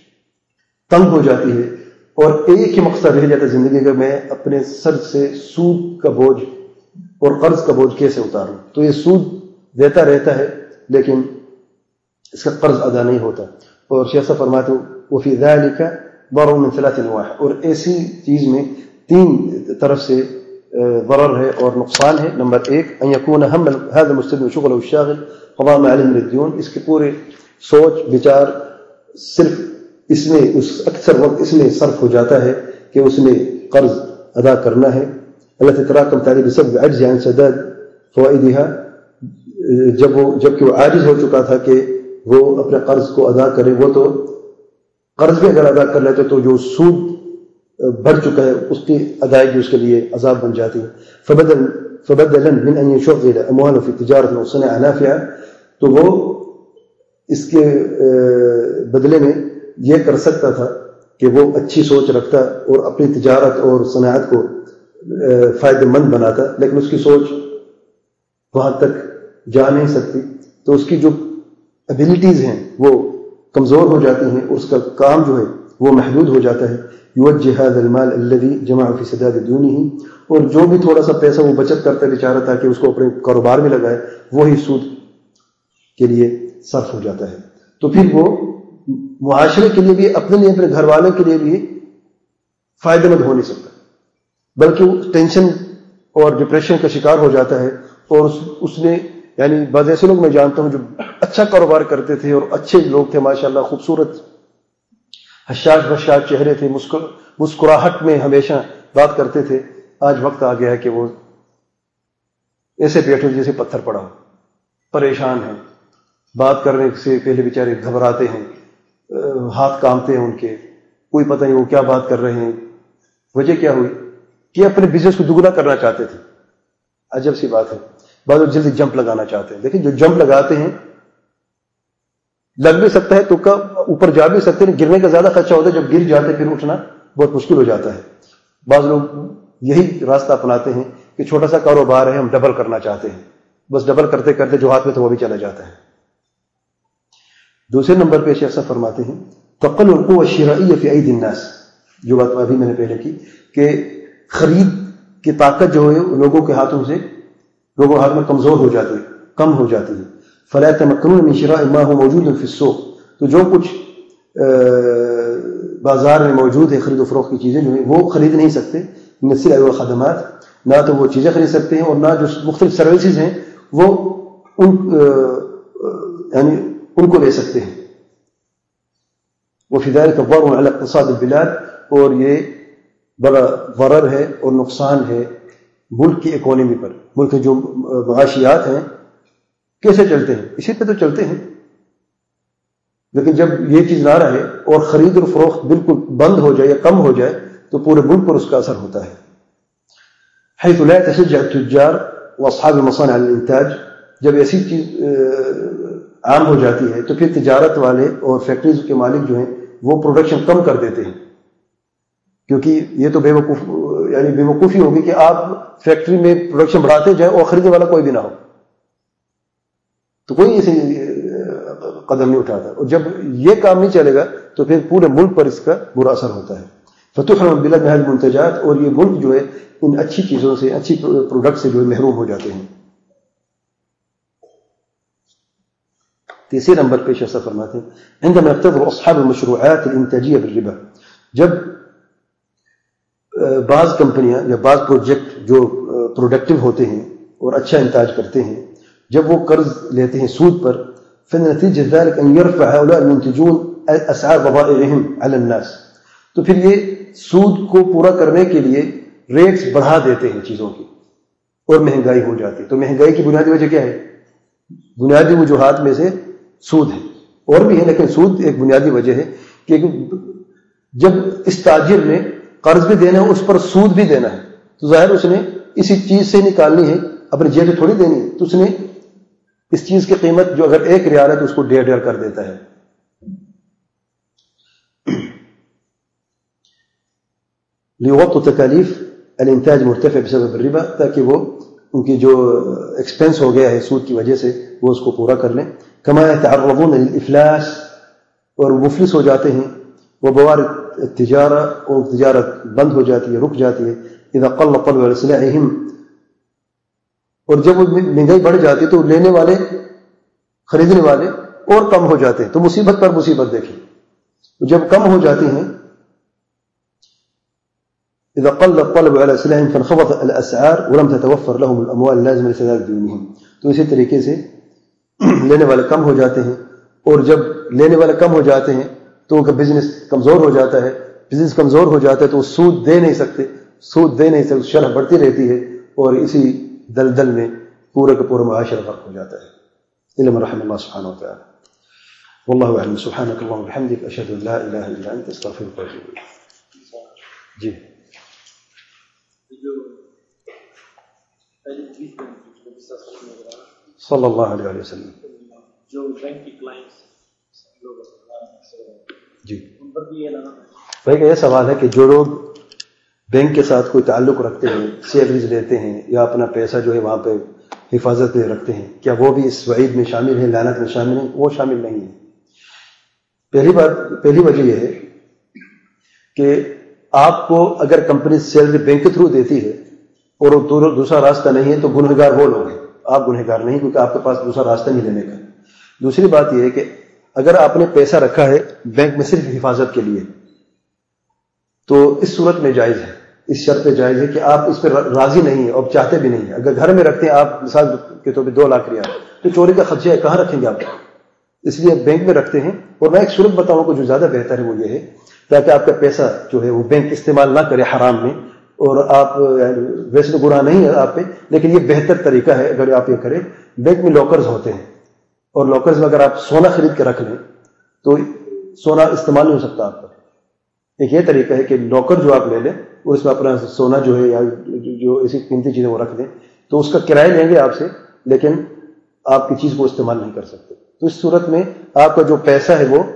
تنگ ہو جاتی ہے اور ایک ہی مقصد رہ جاتا ہے زندگی کا, میں اپنے سر سے سود کا بوجھ اور قرض کا بوجھ کیسے اتاروں. تو یہ سود دیتا رہتا ہے لیکن اس کا قرض ادا نہیں ہوتا. اور شیخ صاحب فرماتے ہیں وفي ذلك ضرر من ثلاث انواع, اور ایسی چیز میں تین طرف سے ضرر ہے اور نقصان ہے. نمبر ایک ان يكون هم هذا المستدين شغله الشاغل قضاء ما عليه من الديون, اس کے پورے سوچ بچار صرف اس میں اس اکثر وقت اس میں صرف ہو جاتا ہے کہ اس نے قرض ادا کرنا ہے. اللہ تتراکم تعالی بسبب عجز عن سداد فوائدها, جب وہ جب کہ وہ عاجز ہو چکا تھا کہ وہ اپنے قرض کو ادا کرے, وہ تو قرض بھی اگر ادا کر لیتے تو جو سود بڑھ چکا ہے اس کی ادائیگی اس کے لیے عذاب بن جاتی ہے. فبدل فبدلا من ان يشغل امواله في تجاره او صناعه نافعه, تو وہ اس کے بدلے میں یہ کر سکتا تھا کہ وہ اچھی سوچ رکھتا اور اپنی تجارت اور صنعت کو فائدہ مند بناتا, لیکن اس کی سوچ وہاں تک جا نہیں سکتی, تو اس کی جو ابیلٹیز ہیں وہ کمزور ہو جاتی ہیں اور اس کا کام جو ہے وہ محدود ہو جاتا ہے. یوجہ هذا المال الذي جمع في سداد ديونه, اور جو بھی تھوڑا سا پیسہ وہ بچت کرتا ہے بیچارہ تاکہ اس کو اپنے کاروبار میں لگائے, وہی سود کے لیے صرف ہو جاتا ہے. تو پھر وہ معاشرے کے لیے بھی, اپنے لیے, اپنے گھر والوں کے لیے بھی فائدہ مند ہو نہیں سکتا, بلکہ وہ ٹینشن اور ڈپریشن کا شکار ہو جاتا ہے. اور اس, اس نے یعنی بعض ایسے لوگ میں جانتا ہوں جو اچھا کاروبار کرتے تھے اور اچھے لوگ تھے ماشاءاللہ, خوبصورت حشاش بشاش چہرے تھے, مسکراہٹ میں ہمیشہ بات کرتے تھے. آج وقت آ گیا ہے کہ وہ ایسے بیٹھے جیسے پتھر پڑا ہو, پریشان ہیں, بات کرنے سے پہلے بیچارے گھبراتے ہیں, ہاتھ کامتے ہیں ان کے, کوئی پتہ نہیں وہ کیا بات کر رہے ہیں. وجہ کیا ہوئی کہ اپنے بزنس کو دگنا کرنا چاہتے تھے. عجب سی بات ہے, بعض لوگ جلدی جمپ لگانا چاہتے ہیں, لیکن جو جمپ لگاتے ہیں لگ بھی سکتا ہے تو کا اوپر جا بھی سکتے ہیں, گرنے کا زیادہ خدشہ ہوتا ہے, جب گر جاتے پھر اٹھنا بہت مشکل ہو جاتا ہے. بعض لوگ یہی راستہ اپناتے ہیں کہ چھوٹا سا کاروبار ہے, ہم ڈبل کرنا چاہتے ہیں, بس ڈبل کرتے کرتے جو ہاتھ میں تو وہ بھی چلا جاتا ہے. دوسرے نمبر پہ شیخ صاحب فرماتے ہیں تقل القوة الشرائية في أيدي الناس, جو بات ابھی میں نے پہلے کی کہ خرید کی طاقت جو ہے لوگوں کے ہاتھوں سے لوگوں کے ہاتھ میں کمزور ہو جاتی ہے, کم ہو جاتی ہے. فلا يتمكنون من شراء ما هو موجود في السوق, تو جو کچھ بازار میں موجود ہے خرید و فروخت کی چیزیں جو ہیں وہ خرید نہیں سکتے. من السلع والخدمات, نہ تو وہ چیزیں خرید سکتے ہیں اور نہ جو مختلف سروسز ہیں وہ ان یعنی ان کو لے سکتے ہیں. وفي ذلك ضرر على اقتصاد البلاد, اور یہ بڑا ضرر ہے اور نقصان ہے ملک کی اکانومی پر. ملک کے جو معاشیات ہیں کیسے چلتے ہیں؟ اسی پہ تو چلتے ہیں. لیکن جب یہ چیز نہ رہے اور خرید اور فروخت بالکل بند ہو جائے یا کم ہو جائے تو پورے ملک پر اس کا اثر ہوتا ہے. حيث لا يتشجع التجار واصحاب المصانع على الانتاج. جب ایسی چیز عام ہو جاتی ہے تو پھر تجارت والے اور فیکٹریز کے مالک جو ہیں وہ پروڈکشن کم کر دیتے ہیں، کیونکہ یہ تو بے وقوف یعنی بے وقوفی ہوگی کہ آپ فیکٹری میں پروڈکشن بڑھاتے جائیں اور خریدنے والا کوئی بھی نہ ہو، تو کوئی ایسے قدم نہیں اٹھاتا. اور جب یہ کام نہیں چلے گا تو پھر پورے ملک پر اس کا برا اثر ہوتا ہے. فتحرم البلاد من هذه المنتجات. اور یہ ملک جو ہے ان اچھی چیزوں سے، اچھی پروڈکٹ سے جو ہے محروم ہو جاتے ہیں. تیسرے نمبر پہ شیخ صاحب فرماتے ہیں عندما يقتضي اصحاب المشروعات الانتاجيه بالربا. جب بعض کمپنیاں یا بعض پروجیکٹ جو پروڈکٹیو ہوتے ہیں اور اچھا انتاج کرتے ہیں، جب وہ قرض لیتے ہیں سود پر، فنتیجہ ذلك ان يرفع هؤلاء المنتجون اسعار بضائعهم على الناس. تو پھر یہ سود کو پورا کرنے کے لیے ریٹس بڑھا دیتے ہیں چیزوں کی اور مہنگائی ہو جاتی ہے. تو مہنگائی کی بنیادی وجہ کیا ہے؟ بنیادی وجوہات میں سے سود ہے، اور بھی ہے لیکن سود ایک بنیادی وجہ ہے کہ جب اس تاجر نے قرض بھی دینا ہے اس پر سود بھی دینا ہے تو ظاہر اس نے اسی چیز سے نکالنی ہے، اپنے جیب سے تھوڑی دینی ہے. تو اس نے اس چیز کی قیمت جو اگر ایک ریال ہے تو اس کو ڈیڑھ ریال کر دیتا ہے. لیغطوا تکالیف الانتاج مرتفع بسبب الربا، تاکہ وہ ان کی جو ایکسپنس ہو گیا ہے سود کی وجہ سے وہ اس کو پورا کر لیں. کما يتعرضون للافلاس، اور مفلس ہو جاتے ہیں. وبوار التجارہ، اور تجارت بند ہو جاتی ہے، رک جاتی ہے. اذا قل طلب على سلعهم، اور جب وہ مہنگائی بڑھ جاتی تو لینے والے، خریدنے والے اور کم ہو جاتے ہیں. تو مصیبت پر مصیبت دیکھیں، جب کم ہو جاتی ہیں اذا قل الطلب على سلعهم فانخفضت الاسعار ولم تتوفر لهم الاموال اللازمه لسداد ديونهم. تو اسی طریقے سے لینے والے کم ہو جاتے ہیں، اور جب لینے والے کم ہو جاتے ہیں تو ان کا بزنس کمزور ہو جاتا ہے. بزنس کمزور ہو جاتا ہے تو وہ سود دے نہیں سکتے، سود دے نہیں سکتے، شرح بڑھتی رہتی ہے اور اسی دلدل میں پورے کا پورا معاشرہ غرق ہو جاتا ہے. الا من رحم اللہ سبحانہ وتعالی. والله اعلم. سبحانك اللهم وبحمدك اشهد ان لا اله الا انت استغفرك واتوب اليك. جی صلی اللہ علیہ وسلم جو بینک کی کلائنٹس جی ان پر بھی یہ لانا بھائی کا یہ سوال ہے کہ جو لوگ بینک کے ساتھ کوئی تعلق رکھتے ہیں، سیلریز لیتے ہیں یا اپنا پیسہ جو ہے وہاں پہ حفاظت پہ رکھتے ہیں، کیا وہ بھی اس وعید میں شامل ہیں، لعنت میں شامل ہیں؟ وہ شامل نہیں ہے. پہلی بات، پہلی وجہ یہ ہے کہ آپ کو اگر کمپنی سیلری بینک کے تھرو دیتی ہے اور دوسرا راستہ نہیں ہے تو گنہگار وہ لوگ ہیں، آپ گنہگار نہیں، کیونکہ آپ کے پاس دوسرا راستہ نہیں لینے کا. دوسری بات یہ ہے کہ اگر آپ نے پیسہ رکھا ہے بینک میں صرف حفاظت کے لیے تو اس صورت میں جائز ہے، اس شرط پہ جائز ہے کہ آپ اس پہ راضی نہیں ہیں اور چاہتے بھی نہیں ہیں. اگر گھر میں رکھتے ہیں آپ مثال کے طور پہ دو لاکھ ریال تو چوری کا خدشہ ہے، کہاں رکھیں گے آپ؟ اس لیے بینک میں رکھتے ہیں. اور میں ایک صورت بتاؤں کہ جو زیادہ بہتر ہے وہ یہ ہے تاکہ آپ کا پیسہ جو ہے وہ بینک استعمال نہ کرے حرام میں، اور آپ ویسے تو گناہ نہیں ہے آپ پہ لیکن یہ بہتر طریقہ ہے اگر آپ یہ کریں. بینک میں لاکرز ہوتے ہیں اور لاکرز میں اگر آپ سونا خرید کے رکھ لیں تو سونا استعمال نہیں ہو سکتا آپ کا. ایک یہ طریقہ ہے کہ لاکر جو آپ لے لیں اور اس میں اپنا سونا جو ہے یا جو ایسی قیمتی چیزیں وہ رکھ دیں تو اس کا کرایہ لیں گے آپ سے لیکن آپ کی چیز کو استعمال نہیں کر سکتے. تو اس صورت میں آپ کا جو پیسہ ہے وہ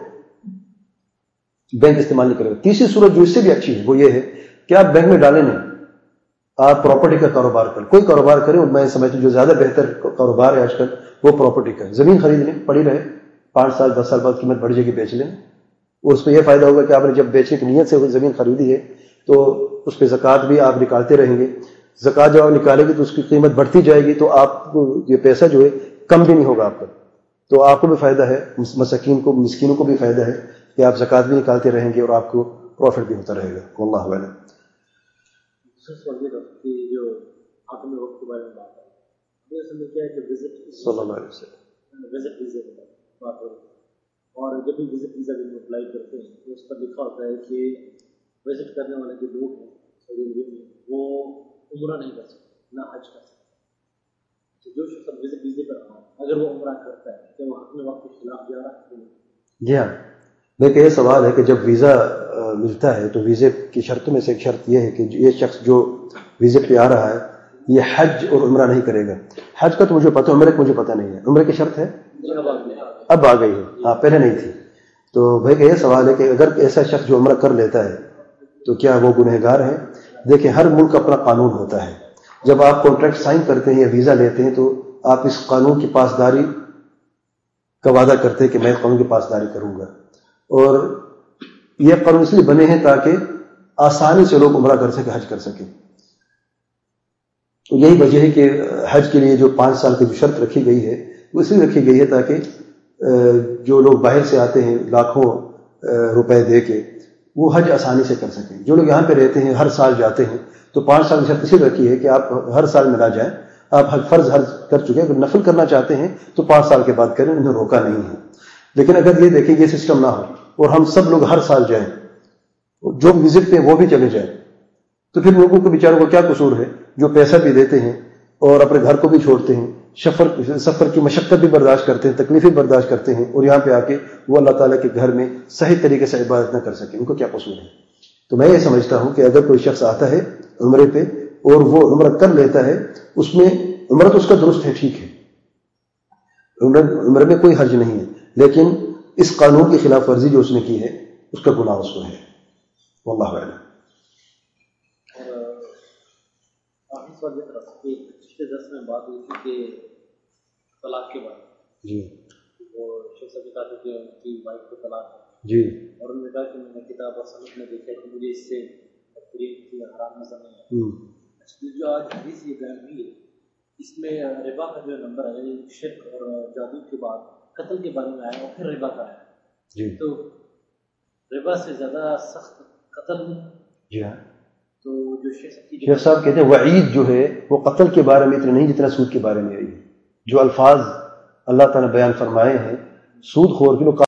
بینک استعمال نہیں کرے گا. تیسری صورت جو اس سے بھی اچھی ہے وہ یہ ہے کہ آپ بینک میں ڈالیں نہیں، آپ پراپرٹی کا کاروبار کریں، کوئی کاروبار کریں. اور میں سمجھتا ہوں جو زیادہ بہتر کاروبار ہے آج کل وہ پراپرٹی کا ہے. زمین خرید لیں، پڑی رہے، پانچ سال دس سال بعد قیمت بڑھ جائے گی، بیچ لیں. اس پہ یہ فائدہ ہوگا کہ آپ نے جب بیچنے کی نیت سے وہ زمین خریدی ہے تو اس پہ زکوٰۃ بھی آپ نکالتے رہیں گے. زکوٰۃ جب آپ نکالیں گے تو اس کی قیمت بڑھتی جائے گی تو آپ کو یہ پیسہ جو ہے کم بھی نہیں ہوگا آپ کا. تو آپ کو بھی فائدہ ہے، مساکین کو، مسکینوں کو بھی فائدہ ہے کہ آپ زکوٰۃ بھی نکالتے رہیں گے اور آپ کو پروفٹ بھی ہوتا رہے گا. واللہ اعلم. جو حاکم وقت کے بارے میں بات ہے، اصل میں کیا ہے کہ وزٹ صلی اللہ علیہ وسلم وزٹ ویزے کی بات ہو رہی ہے، اور جب بھی وزٹ ویزا بھی اپلائی کرتے ہیں تو اس پر لکھا ہوتا ہے کہ وزٹ کرنے والے جو لوگ ہیں وہ عمرہ نہیں کر سکتا نہ حج کر سکتا. جو شخص ویزے پر آ اگر وہ عمرہ کرتا ہے تو وہ اپنے وقت کے خلاف جا رہا ہے. جی ہاں، دیکھیں یہ سوال ہے کہ جب ویزا ملتا ہے تو ویزے کی شرطوں میں سے ایک شرط یہ ہے کہ یہ شخص جو ویزے پہ آ رہا ہے یہ حج اور عمرہ نہیں کرے گا. حج کا تو مجھے پتہ ہے، عمرے کا مجھے پتہ نہیں ہے. عمرے کی شرط ہے اب آ گئی ہے، ہاں پہلے نہیں تھی. تو بھائی یہ سوال ہے کہ اگر ایسا شخص جو عمرہ کر لیتا ہے تو کیا وہ گنہگار ہے؟ دیکھیں ہر ملک کا اپنا قانون ہوتا ہے. جب آپ کانٹریکٹ سائن کرتے ہیں یا ویزا لیتے ہیں تو آپ اس قانون کی پاسداری کا وعدہ کرتے ہیں کہ میں قانون کی پاسداری کروں گا. اور یہ قانون اس لیے بنے ہیں تاکہ آسانی سے لوگ عمرہ کر سکیں، حج کر سکیں. تو یہی وجہ ہے کہ حج کے لیے جو پانچ سال کی جو شرط رکھی گئی ہے وہ اس لیے رکھی گئی ہے تاکہ جو لوگ باہر سے آتے ہیں لاکھوں روپے دے کے وہ حج آسانی سے کر سکیں. جو لوگ یہاں پہ رہتے ہیں ہر سال جاتے ہیں تو پانچ سال کی شرط اس لیے رکھی ہے کہ آپ ہر سال میں نہ جائیں. آپ حج فرض حج کر چکے ہیں، اگر نفل کرنا چاہتے ہیں تو پانچ سال کے بعد کریں، انہیں روکا نہیں ہے. لیکن اگر یہ دیکھیں یہ سسٹم نہ ہو اور ہم سب لوگ ہر سال جائیں، جو وزٹ پہ وہ بھی چلے جائیں، تو پھر لوگوں کو بیچاروں کو کیا قصور ہے جو پیسہ بھی دیتے ہیں اور اپنے گھر کو بھی چھوڑتے ہیں، سفر سفر کی مشقت بھی برداشت کرتے ہیں، تکلیفیں برداشت کرتے ہیں، اور یہاں پہ آ کے وہ اللہ تعالیٰ کے گھر میں صحیح طریقے سے عبادت نہ کر سکیں، ان کو کیا قصور ہے؟ تو میں یہ سمجھتا ہوں کہ اگر کوئی شخص آتا ہے عمرے پہ اور وہ عمرہ کر لیتا ہے، اس میں عمرہ تو اس کا درست ہے، ٹھیک ہے، عمرے میں کوئی حرج نہیں ہے، لیکن اس قانون کی خلاف ورزی جو اس نے کی ہے اس کا گناہ اس کو ہے. واللہ اعلم. پچھلے دس میں بات ہوئی تھی کہ طلاق کے بارے میں، جی وہ شخص نے کہا کہ ان کی وائف کو طلاق ہے، جی، اور انہوں نے کہا کہ میں نے کتاب اور سنت میں دیکھا کہ مجھے اس سے بہترین حرام نظر نہیں ہے. جو آج حدیث یہ بیان ہوئی ہے اس میں ربا کا جو نمبر ہے شرک اور جادو کے بعد قتل کے بارے میں آیا اور پھر ربا کا آیا. جی تو ربا سے زیادہ سخت قتل. جی ہاں، تو جو شیخ شیخ صاحب کہتے ہیں وعید جو ہے وہ قتل کے بارے میں اتنا نہیں جتنا سود کے بارے میں آئی ہے. جو الفاظ اللہ تعالیٰ نے بیان فرمائے ہیں سود خور کے لوگ